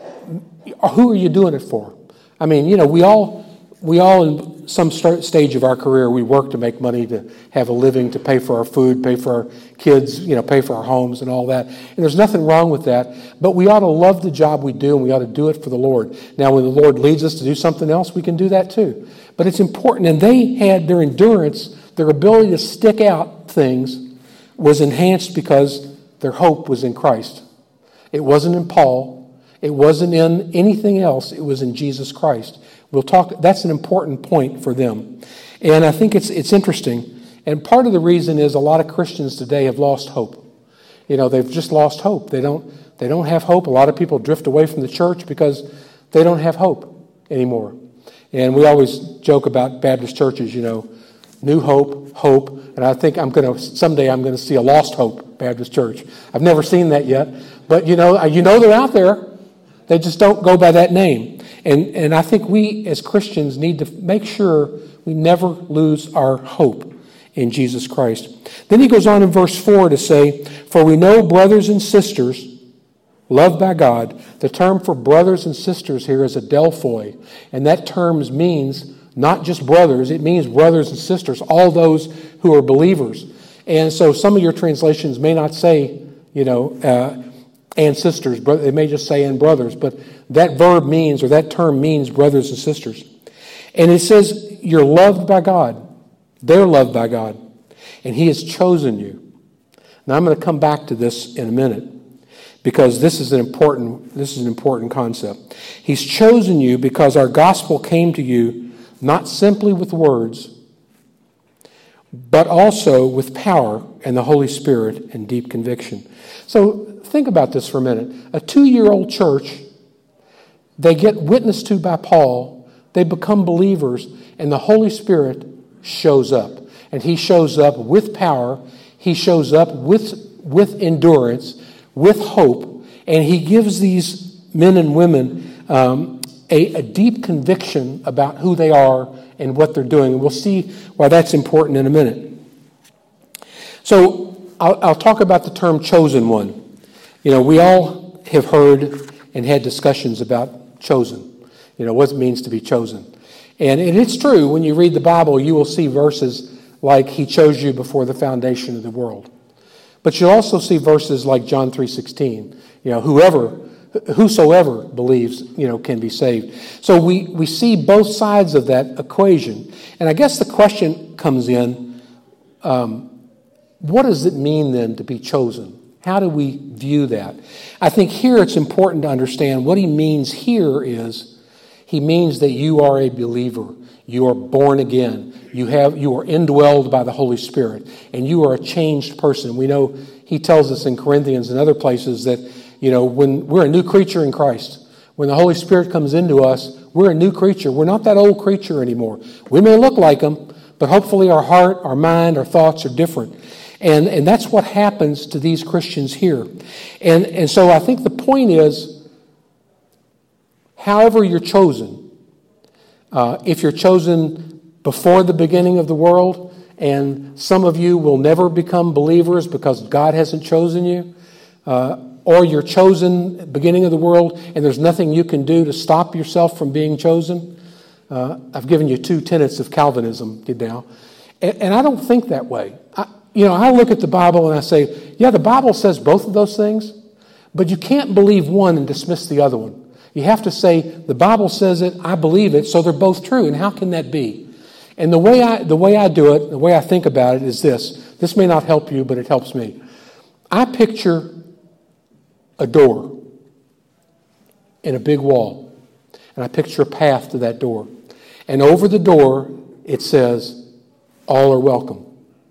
who are you doing it for? I mean, you know, we all, we all in some start, stage of our career, we work to make money, to have a living, to pay for our food, pay for our kids, you know, pay for our homes and all that. And there's nothing wrong with that. But we ought to love the job we do and we ought to do it for the Lord. Now, when the Lord leads us to do something else, we can do that too. But it's important. And they had their endurance, their ability to stick out things was enhanced because their hope was in Christ. It wasn't in Paul. It wasn't in anything else. It was in Jesus Christ. We'll talk. That's an important point for them. And I think it's it's interesting. And part of the reason is a lot of Christians today have lost hope. You know, they've just lost hope. They don't they don't have hope. A lot of people drift away from the church because they don't have hope anymore. And we always joke about Baptist churches, you know, new hope, hope. And I think I'm going to someday I'm going to see a lost hope Baptist church. I've never seen that yet. But you know, you know they're out there. They just don't go by that name. And and I think we as Christians need to make sure we never lose our hope in Jesus Christ. Then he goes on in verse four to say, for we know, brothers and sisters, loved by God. The term for brothers and sisters here is adelphoi. And that term means not just brothers, it means brothers and sisters, all those who are believers. And so some of your translations may not say, you know, uh, and sisters, they may just say and brothers, but that verb means, or that term means brothers and sisters. And it says you're loved by God. They're loved by God. And He has chosen you. Now I'm going to come back to this in a minute because this is an important, this is an important concept. He's chosen you because our gospel came to you not simply with words, but also with power and the Holy Spirit and deep conviction. So think about this for a minute. A two-year-old church, they get witnessed to by Paul, they become believers, and the Holy Spirit shows up. And He shows up with power, He shows up with, with endurance, with hope, and He gives these men and women um, a, a deep conviction about who they are and what they're doing. And we'll see why that's important in a minute. So I'll, I'll talk about the term chosen one. You know, we all have heard and had discussions about chosen. You know, what it means to be chosen. And, and it's true, when you read the Bible, you will see verses like He chose you before the foundation of the world. But you'll also see verses like John three sixteen. You know, whoever, whosoever believes, you know, can be saved. So we, we see both sides of that equation. And I guess the question comes in, um, what does it mean then to be chosen? How do we view that? I think here it's important to understand what he means here is he means that you are a believer. You are born again. You have you are indwelled by the Holy Spirit, and you are a changed person. We know he tells us in Corinthians and other places that, you know, when we're a new creature in Christ, when the Holy Spirit comes into us, we're a new creature. We're not that old creature anymore. We may look like him, but hopefully our heart, our mind, our thoughts are different. And and that's what happens to these Christians here. And and so I think the point is, however you're chosen, uh, if you're chosen before the beginning of the world, and some of you will never become believers because God hasn't chosen you, uh, or you're chosen at the beginning of the world and there's nothing you can do to stop yourself from being chosen. Uh, I've given you two tenets of Calvinism now, and, and I don't think that way. I, You know, I look at the Bible and I say, yeah, the Bible says both of those things, but you can't believe one and dismiss the other one. You have to say, the Bible says it, I believe it, so they're both true, and how can that be? And the way I the way I do it, the way I think about it is this. This may not help you, but it helps me. I picture a door in a big wall, and I picture a path to that door. And over the door, it says, all are welcome.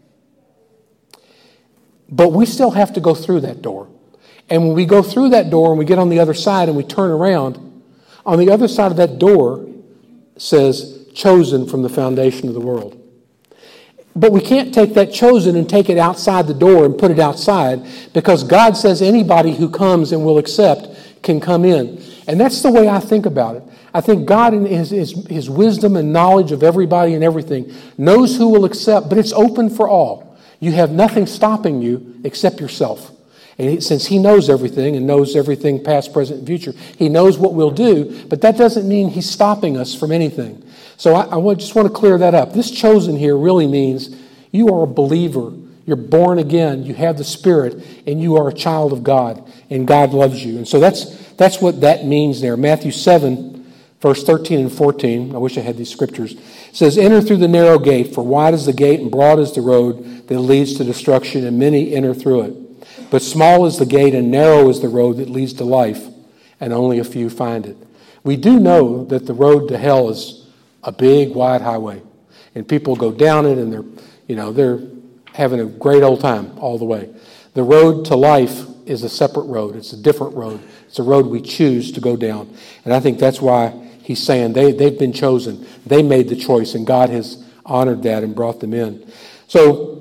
But we still have to go through that door. And when we go through that door and we get on the other side and we turn around, on the other side of that door says, chosen from the foundation of the world. But we can't take that chosen and take it outside the door and put it outside, because God says anybody who comes and will accept can come in. And that's the way I think about it. I think God in his, his, his wisdom and knowledge of everybody and everything knows who will accept, but it's open for all. You have nothing stopping you except yourself. And he, since he knows everything and knows everything past, present, and future, he knows what we'll do, but that doesn't mean he's stopping us from anything. So I, I just want to clear that up. This chosen here really means you are a believer. You're born again. You have the Spirit, and you are a child of God, and God loves you. And so that's that's what that means there. Matthew seven, verse thirteen and fourteen, I wish I had these scriptures, says, enter through the narrow gate, for wide is the gate and broad is the road that leads to destruction, and many enter through it. But small is the gate and narrow is the road that leads to life, and only a few find it. We do know that the road to hell is a big, wide highway, and people go down it, and they're, you know, they're having a great old time all the way. The road to life is a separate road. It's a different road. It's a road we choose to go down, and I think that's why he's saying they they've been chosen. They made the choice, and God has honored that and brought them in. So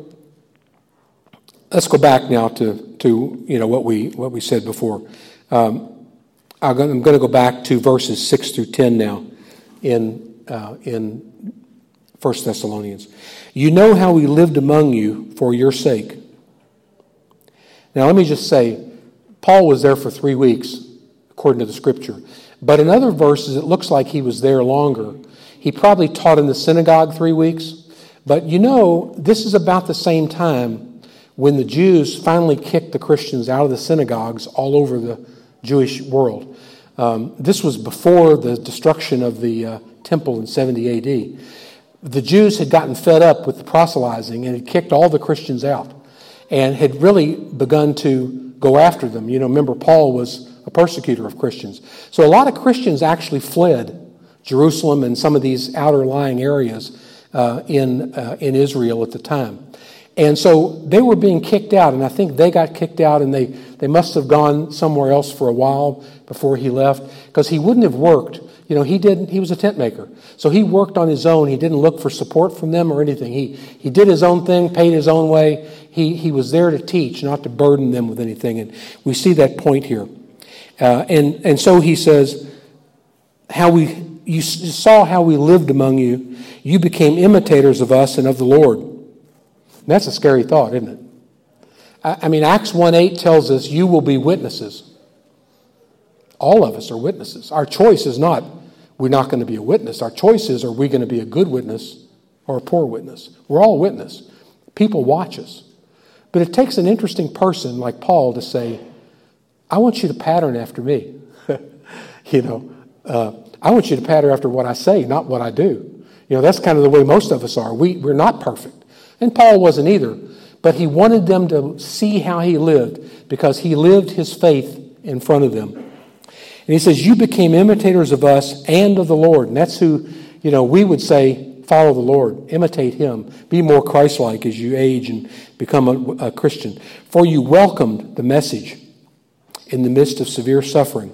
let's go back now to to you know what we what we said before. Um, I'm going to go back to verses six through ten now in uh, in First Thessalonians. You know how we lived among you for your sake. Now let me just say, Paul was there for three weeks, according to the Scripture. But in other verses, it looks like he was there longer. He probably taught in the synagogue three weeks. But you know, this is about the same time when the Jews finally kicked the Christians out of the synagogues all over the Jewish world. Um, this was before the destruction of the uh, temple in seventy A D. The Jews had gotten fed up with the proselytizing and had kicked all the Christians out and had really begun to go after them. You know, remember, Paul was a persecutor of Christians. So a lot of Christians actually fled Jerusalem and some of these outer lying areas uh, in uh, in Israel at the time. And so they were being kicked out, and I think they got kicked out, and they, they must have gone somewhere else for a while before he left, because he wouldn't have worked. You know, he didn't. He was a tent maker, so he worked on his own. He didn't look for support from them or anything. He he did his own thing, paid his own way. He he was there to teach, not to burden them with anything. And we see that point here. Uh, and and so he says, how we you saw how we lived among you. You became imitators of us and of the Lord. And that's a scary thought, isn't it? I, I mean, Acts one eight tells us you will be witnesses. All of us are witnesses. Our choice is not, we're not going to be a witness. Our choice is, are we going to be a good witness or a poor witness? We're all witness. People watch us. But it takes an interesting person like Paul to say, I want you to pattern after me. you know, uh, I want you to pattern after what I say, not what I do. You know, that's kind of the way most of us are. We, we're not perfect. And Paul wasn't either. but he wanted them to see how he lived because he lived his faith in front of them. And he says, you became imitators of us and of the Lord. And that's who, you know, we would say, follow the Lord, imitate him, be more Christ-like as you age and become a, a Christian. For you welcomed the message in the midst of severe suffering.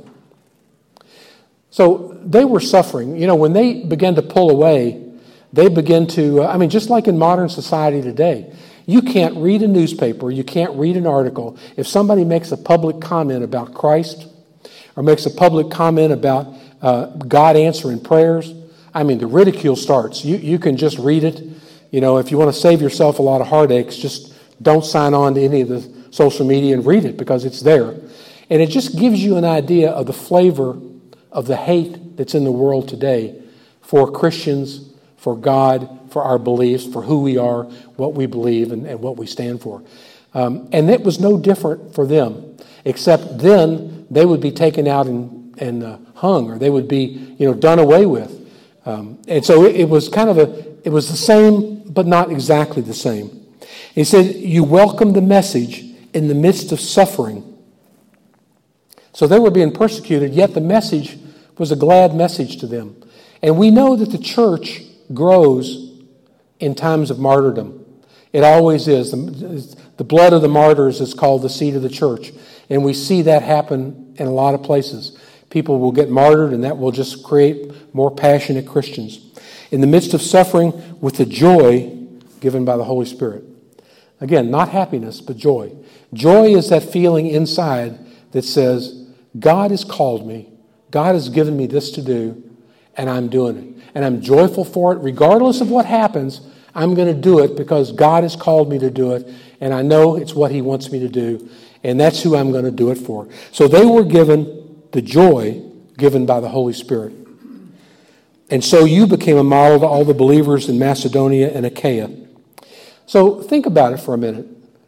So they were suffering. You know, when they began to pull away, they began to, I mean, just like in modern society today, you can't read a newspaper, you can't read an article. If somebody makes a public comment about Christ or makes a public comment about uh, God answering prayers, I mean, the ridicule starts. You, you can just read it. You know, if you want to save yourself a lot of heartaches, just don't sign on to any of the social media and read it because it's there. And it just gives you an idea of the flavor of the hate that's in the world today for Christians, for God, for our beliefs, for who we are, what we believe, and, and what we stand for. Um, and it was no different for them, except then they would be taken out and, and uh, hung, or they would be, you know, done away with. Um, and so it, it was kind of a, it was the same, but not exactly the same. He said, you welcome the message in the midst of suffering. So they were being persecuted, yet the message was a glad message to them. And we know that the church grows in times of martyrdom. It always is. The, the blood of the martyrs is called the seed of the church. And we see that happen in a lot of places. People will get martyred, and that will just create more passionate Christians. In the midst of suffering, with the joy given by the Holy Spirit. Again, not happiness, but joy. Joy is that feeling inside that says, God has called me. God has given me this to do, and I'm doing it. And I'm joyful for it. Regardless of what happens, I'm going to do it because God has called me to do it, and I know it's what he wants me to do, and that's who I'm going to do it for. So they were given the joy given by the Holy Spirit. And so you became a model to all the believers in Macedonia and Achaia. So think about it for a minute.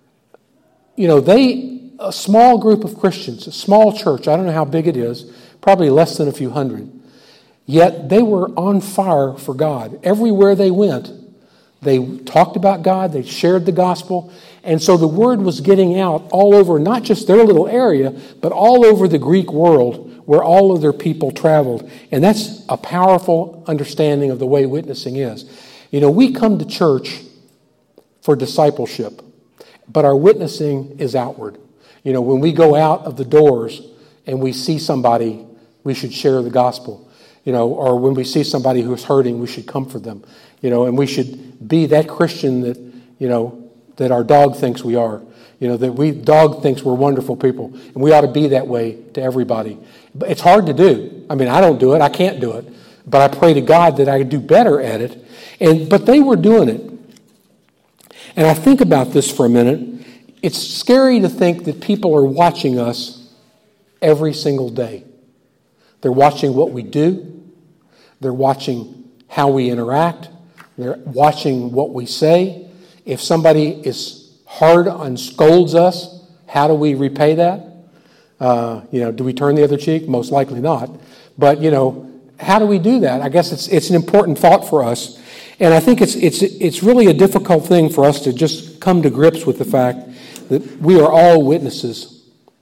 You know, they... A small group of Christians, a small church, I don't know how big it is, probably less than a few hundred. Yet they were on fire for God. Everywhere they went, they talked about God, they shared the gospel, and so the word was getting out all over, not just their little area, but all over the Greek world where all of their people traveled. And that's a powerful understanding of the way witnessing is. You know, we come to church for discipleship, but our witnessing is outward. You know, when we go out of the doors and we see somebody, we should share the gospel. You know, or when we see somebody who's hurting, we should comfort them. You know, and we should be that Christian that, you know, that our dog thinks we are. You know, that we dog thinks we're wonderful people. And we ought to be that way to everybody. But it's hard to do. I mean, I don't do it. I can't do it. But I pray to God that I do better at it. And but they were doing it. And I think about this for a minute. It's scary to think that people are watching us every single day. They're watching what we do. They're watching how we interact. They're watching what we say. If somebody is hard and scolds us, how do we repay that? Uh, you know, do we turn the other cheek? Most likely not. But, you know, how do we do that? I guess it's it's an important thought for us. And I think it's it's it's really a difficult thing for us to just come to grips with the fact that we are all witnesses.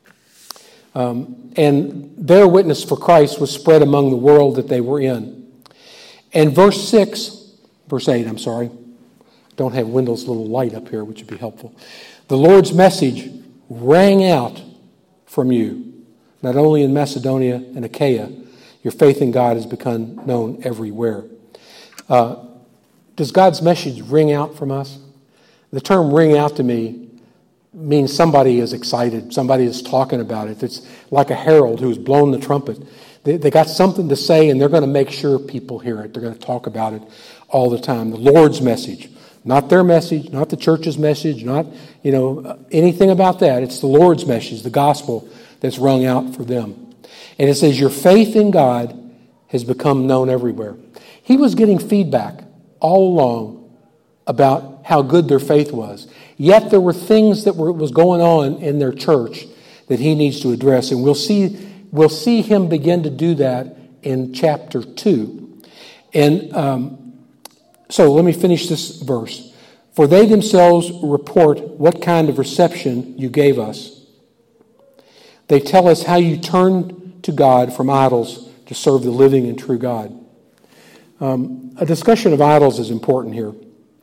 Um, and their witness for Christ was spread among the world that they were in. And verse six, verse eight, I'm sorry. Don't have Wendell's little light up here, which would be helpful. The Lord's message rang out from you, not only in Macedonia and Achaia. Your faith in God has become known everywhere. Uh, does God's message ring out from us? The term ring out to me means somebody is excited. Somebody is talking about it. It's like a herald who's blown the trumpet. They, they got something to say, and they're going to make sure people hear it. They're going to talk about it all the time. The Lord's message, not their message, not the church's message, not, you know, anything about that. It's the Lord's message, the gospel that's rung out for them. And it says, your faith in God has become known everywhere. He was getting feedback all along about how good their faith was. Yet there were things that were was going on in their church that he needs to address. And we'll see, we'll see him begin to do that in chapter two. And um, so let me finish this verse. For they themselves report what kind of reception you gave us. They tell us how you turned to God from idols to serve the living and true God. Um, a discussion of idols is important here.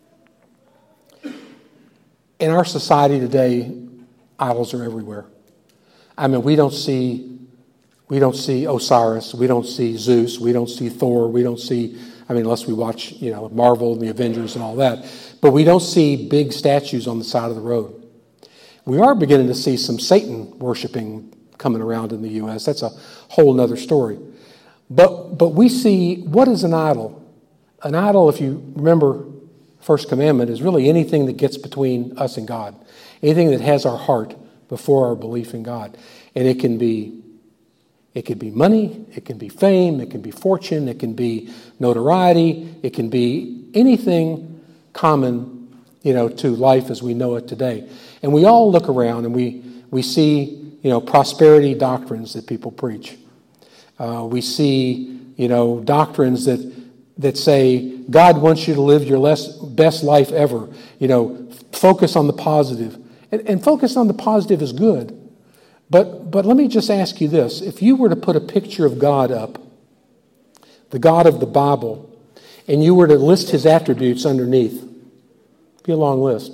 In our society today, idols are everywhere. I mean, we don't see, we don't see Osiris, we don't see Zeus, we don't see Thor, we don't see, I mean, unless we watch, you know, Marvel and the Avengers and all that, but we don't see big statues on the side of the road. We are beginning to see some Satan worshiping coming around in the U S. That's a whole other story. But but we see, what is an idol? An idol, if you remember, First Commandment is really anything that gets between us and God. Anything that has our heart before our belief in God. And it can be it can be money, it can be fame, it can be fortune, it can be notoriety, it can be anything common, you know, to life as we know it today. And we all look around and we we see, you know, prosperity doctrines that people preach. Uh, we see, you know, doctrines that that say God wants you to live your less, best life ever. You know, focus on the positive. And, and focus on the positive is good. But but let me just ask you this. If you were to put a picture of God up, the God of the Bible, and you were to list his attributes underneath, it'd be a long list.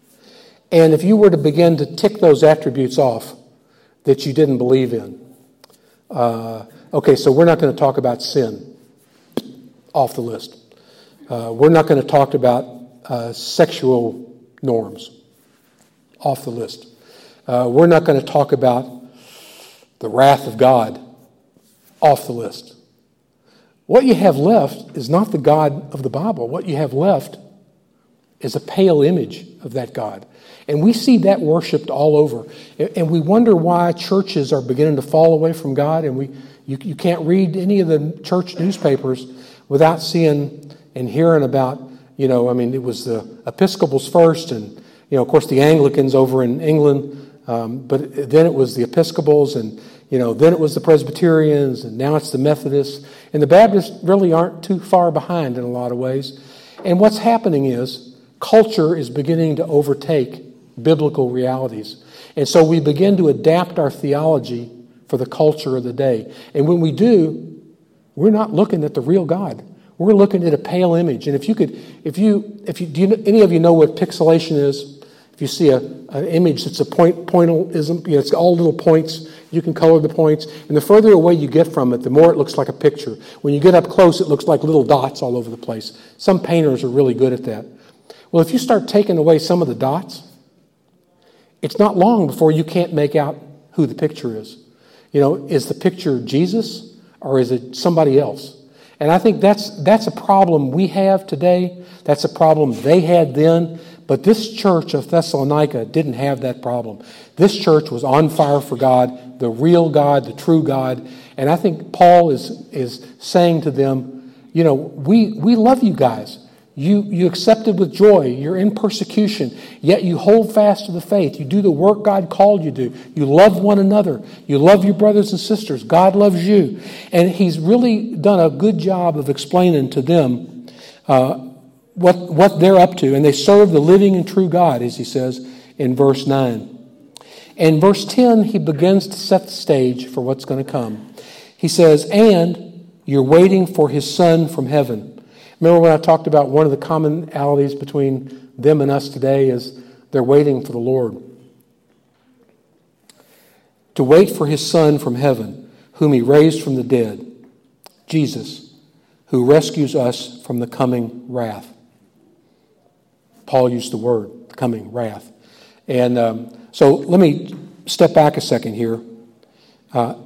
And if you were to begin to tick those attributes off that you didn't believe in, uh, okay, so we're not going to talk about sin. Off the list. Uh, we're not going to talk about uh, sexual norms. Off the list. Uh, we're not going to talk about the wrath of God. Off the list. What you have left is not the God of the Bible. What you have left is a pale image of that God. And we see that worshipped all over. And we wonder why churches are beginning to fall away from God. And we you, you can't read any of the church newspapers without seeing and hearing about, you know, I mean, it was the Episcopals first and, you know, of course, the Anglicans over in England, um, but then it was the Episcopals and, you know, then it was the Presbyterians and now it's the Methodists. And the Baptists really aren't too far behind in a lot of ways. And what's happening is culture is beginning to overtake biblical realities. And so we begin to adapt our theology for the culture of the day. And when we do, we're not looking at the real God. We're looking at a pale image. And if you could, if you, if you, do you, any of you know what pixelation is? If you see a, an image that's a point, pointillism, you know, it's all little points. You can color the points. And the further away you get from it, the more it looks like a picture. When you get up close, it looks like little dots all over the place. Some painters are really good at that. Well, if you start taking away some of the dots, it's not long before you can't make out who the picture is. You know, is the picture Jesus? Or is it somebody else? And I think that's that's a problem we have today. That's a problem they had then. But this church of Thessalonica didn't have that problem. This church was on fire for God, the real God, the true God. And I think Paul is is saying to them, you know, we we love you guys. You you accepted with joy. You're in persecution, yet you hold fast to the faith. You do the work God called you to. You love one another. You love your brothers and sisters. God loves you. And he's really done a good job of explaining to them uh, what, what they're up to. And they serve the living and true God, as he says in verse nine. And verse ten, he begins to set the stage for what's going to come. He says, and you're waiting for his Son from heaven. Remember when I talked about one of the commonalities between them and us today is they're waiting for the Lord. To wait for his Son from heaven, whom he raised from the dead, Jesus, who rescues us from the coming wrath. Paul used the word, the coming wrath. And um, so let me step back a second here. Uh,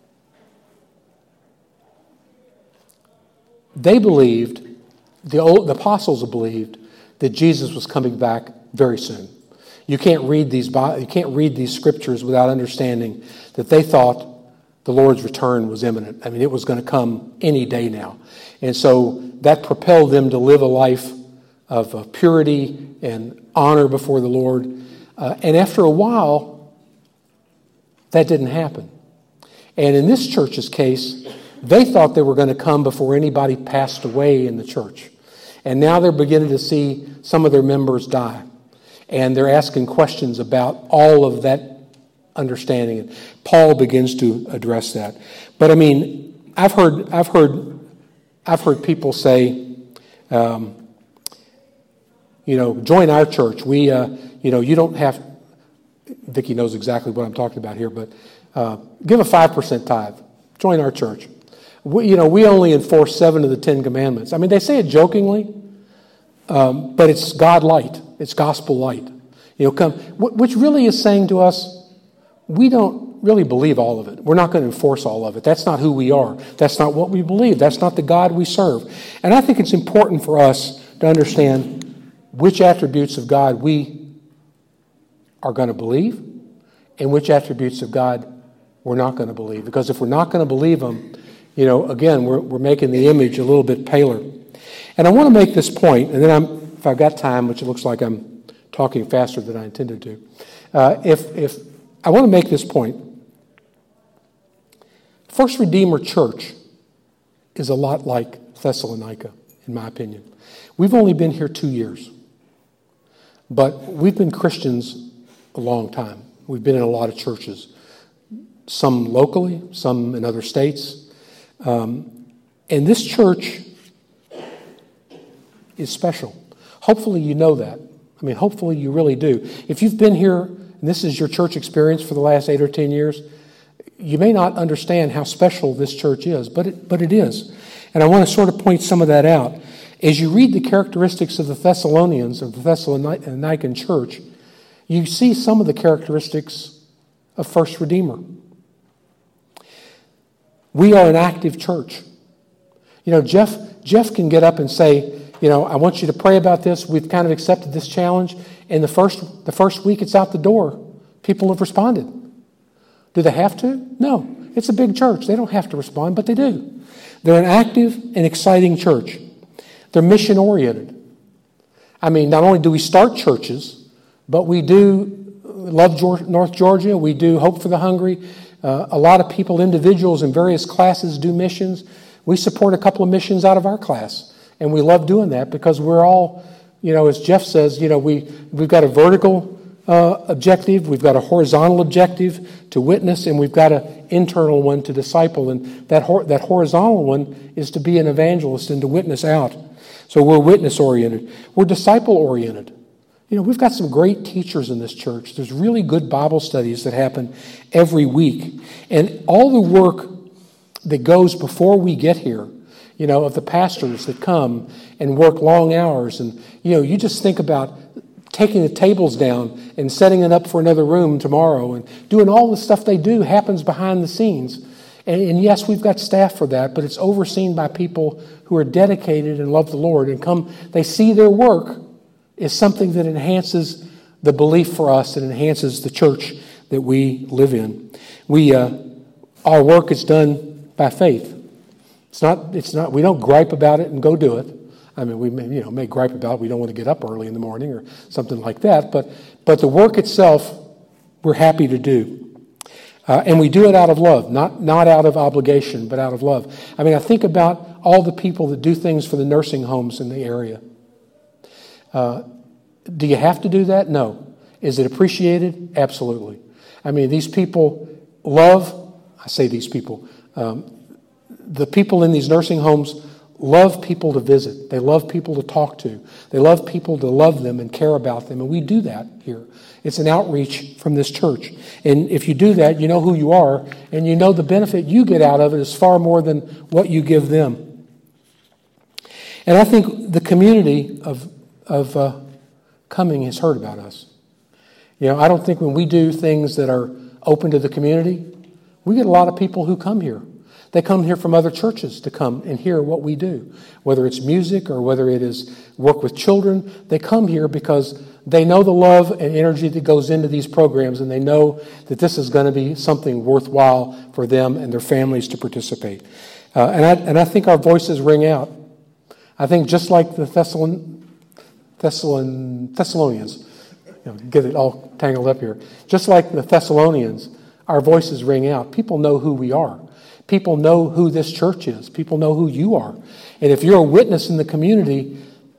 they believed, the, old, the apostles believed, that Jesus was coming back very soon. You can't read these you can't read these scriptures without understanding that they thought the Lord's return was imminent. I mean, it was going to come any day now. And so that propelled them to live a life of uh, purity and honor before the Lord. Uh, and after a while, that didn't happen. And in this church's case, they thought they were going to come before anybody passed away in the church. And now they're beginning to see some of their members die. And they're asking questions about all of that understanding. And Paul begins to address that. But I mean, I've heard, I've heard, I've heard people say, um, you know, join our church. We, uh, you know, you don't have. Vicki knows exactly what I'm talking about here, but uh, give a five percent tithe. Join our church. We, you know, we only enforce seven of the Ten Commandments. I mean, they say it jokingly, um, but it's God light. It's gospel light. You know, come, which really is saying to us, we don't really believe all of it. We're not going to enforce all of it. That's not who we are. That's not what we believe. That's not the God we serve. And I think it's important for us to understand which attributes of God we are going to believe and which attributes of God we're not going to believe. Because if we're not going to believe them, you know, again, we're, we're making the image a little bit paler. And I want to make this point, and then I'm, if I've got time, which it looks like I'm talking faster than I intended to, uh, if, if I want to make this point. First Redeemer Church is a lot like Thessalonica, in my opinion. We've only been here two years, but we've been Christians a long time. We've been in a lot of churches, some locally, some in other states. Um, and this church is special. Hopefully you know that. I mean, hopefully you really do. If you've been here, and this is your church experience for the last eight or ten years, you may not understand how special this church is, but it, but it is. And I want to sort of point some of that out. As you read the characteristics of the Thessalonians, of the Thessalonican church, you see some of the characteristics of First Redeemer. We are an active church. You know, Jeff, Jeff can get up and say, you know, I want you to pray about this. We've kind of accepted this challenge. And the first, the first week it's out the door, people have responded. Do they have to? No. It's a big church. They don't have to respond, but they do. They're an active and exciting church. They're mission-oriented. I mean, not only do we start churches, but we do Love North Georgia. We do Hope for the Hungry. Uh, a lot of people, individuals in various classes, do missions. We support a couple of missions out of our class. And we love doing that because we're all, you know, as Jeff says, you know, we, we've got a vertical uh, objective, we've got a horizontal objective to witness, and we've got an internal one to disciple. And that, hor- that horizontal one is to be an evangelist and to witness out. So we're witness-oriented. We're disciple-oriented. You know, we've got some great teachers in this church. There's really good Bible studies that happen every week. And all the work that goes before we get here, you know, of the pastors that come and work long hours. And, you know, you just think about taking the tables down and setting it up for another room tomorrow and doing all the stuff they do happens behind the scenes. And, and yes, we've got staff for that, but it's overseen by people who are dedicated and love the Lord and come, they see their work is something that enhances the belief for us and enhances the church that we live in. We, uh, our work is done by faith. It's not, it's not, we don't gripe about it and go do it. I mean, we may, you know, may gripe about it. We don't want to get up early in the morning or something like that. But, but the work itself, we're happy to do. Uh, and we do it out of love, not, not out of obligation, but out of love. I mean, I think about all the people that do things for the nursing homes in the area. Uh, do you have to do that? No. Is it appreciated? Absolutely. I mean, these people love, I say these people, um, the people in these nursing homes love people to visit. They love people to talk to. They love people to love them and care about them. And we do that here. It's an outreach from this church. And if you do that, you know who you are, and you know the benefit you get out of it is far more than what you give them. And I think the community of, of uh, Cumming has heard about us. You know, I don't think when we do things that are open to the community, we get a lot of people who come here. They come here from other churches to come and hear what we do. Whether it's music or whether it is work with children, they come here because they know the love and energy that goes into these programs, and they know that this is going to be something worthwhile for them and their families to participate. Uh, and, I, and I think our voices ring out. I think just like the Thessalon, Thessalon, Thessalonians, you know, get it all tangled up here. Just like the Thessalonians, our voices ring out. People know who we are. People know who this church is. People know who you are. And if you're a witness in the community,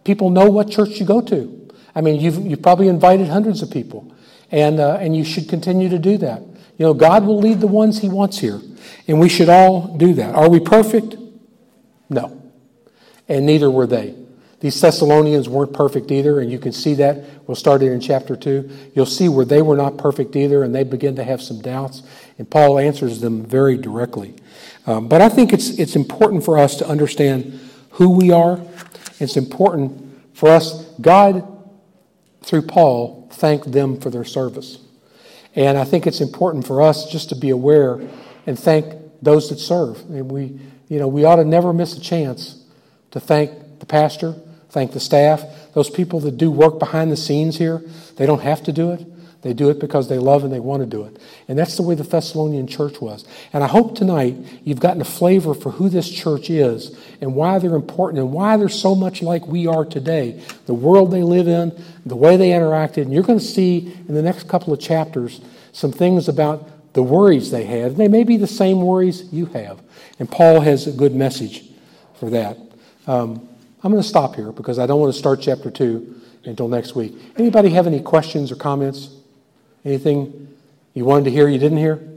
people know what church you go to. I mean, you've, you've probably invited hundreds of people, and, uh, and you should continue to do that. You know, God will lead the ones he wants here, and we should all do that. Are we perfect? No. And neither were they. These Thessalonians weren't perfect either, and you can see that. We'll start it in chapter two. You'll see where they were not perfect either, and they begin to have some doubts, and Paul answers them very directly. Um, but I think it's it's important for us to understand who we are. It's important for us. God, through Paul, thanked them for their service. And I think it's important for us just to be aware and thank those that serve. And we, you know, we ought to never miss a chance to thank the pastor, thank the staff, those people that do work behind the scenes here. They don't have to do it. They do it because they love and they want to do it. And that's the way the Thessalonian church was. And I hope tonight you've gotten a flavor for who this church is and why they're important and why they're so much like we are today. The world they live in, the way they interacted. And you're going to see in the next couple of chapters some things about the worries they had. And they may be the same worries you have. And Paul has a good message for that. Um, I'm going to stop here because I don't want to start chapter two until next week. Anybody have any questions or comments? Anything you wanted to hear you didn't hear?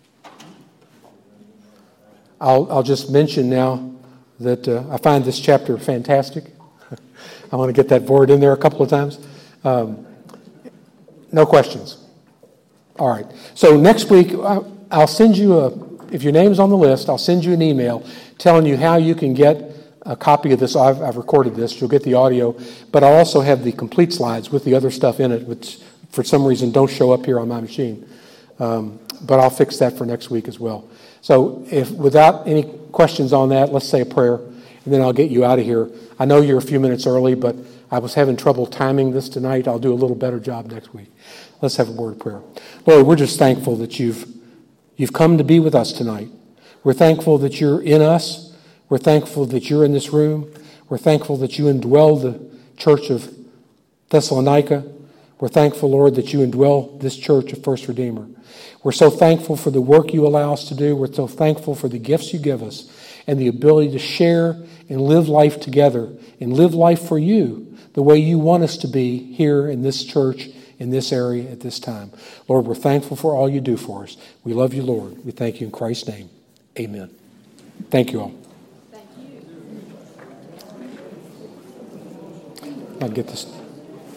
I'll, I'll just mention now that uh, I find this chapter fantastic. I want to get that word in there a couple of times. Um, no questions. All right. So next week, I'll send you a, if your name's on the list, I'll send you an email telling you how you can get a copy of this. I've, I've recorded this. You'll get the audio, but I'll also have the complete slides with the other stuff in it, which for some reason don't show up here on my machine. Um, but I'll fix that for next week as well. So if without any questions on that, let's say a prayer, and then I'll get you out of here. I know you're a few minutes early, but I was having trouble timing this tonight. I'll do a little better job next week. Let's have a word of prayer. Lord, we're just thankful that you've you've come to be with us tonight. We're thankful that you're in us. We're thankful that you're in this room. We're thankful that you indwell the church of Thessalonica. We're thankful, Lord, that you indwell this church of First Redeemer. We're so thankful for the work you allow us to do. We're so thankful for the gifts you give us and the ability to share and live life together and live life for you the way you want us to be here in this church, in this area at this time. Lord, we're thankful for all you do for us. We love you, Lord. We thank you in Christ's name. Amen. Thank you all. Thank you. I'll get this.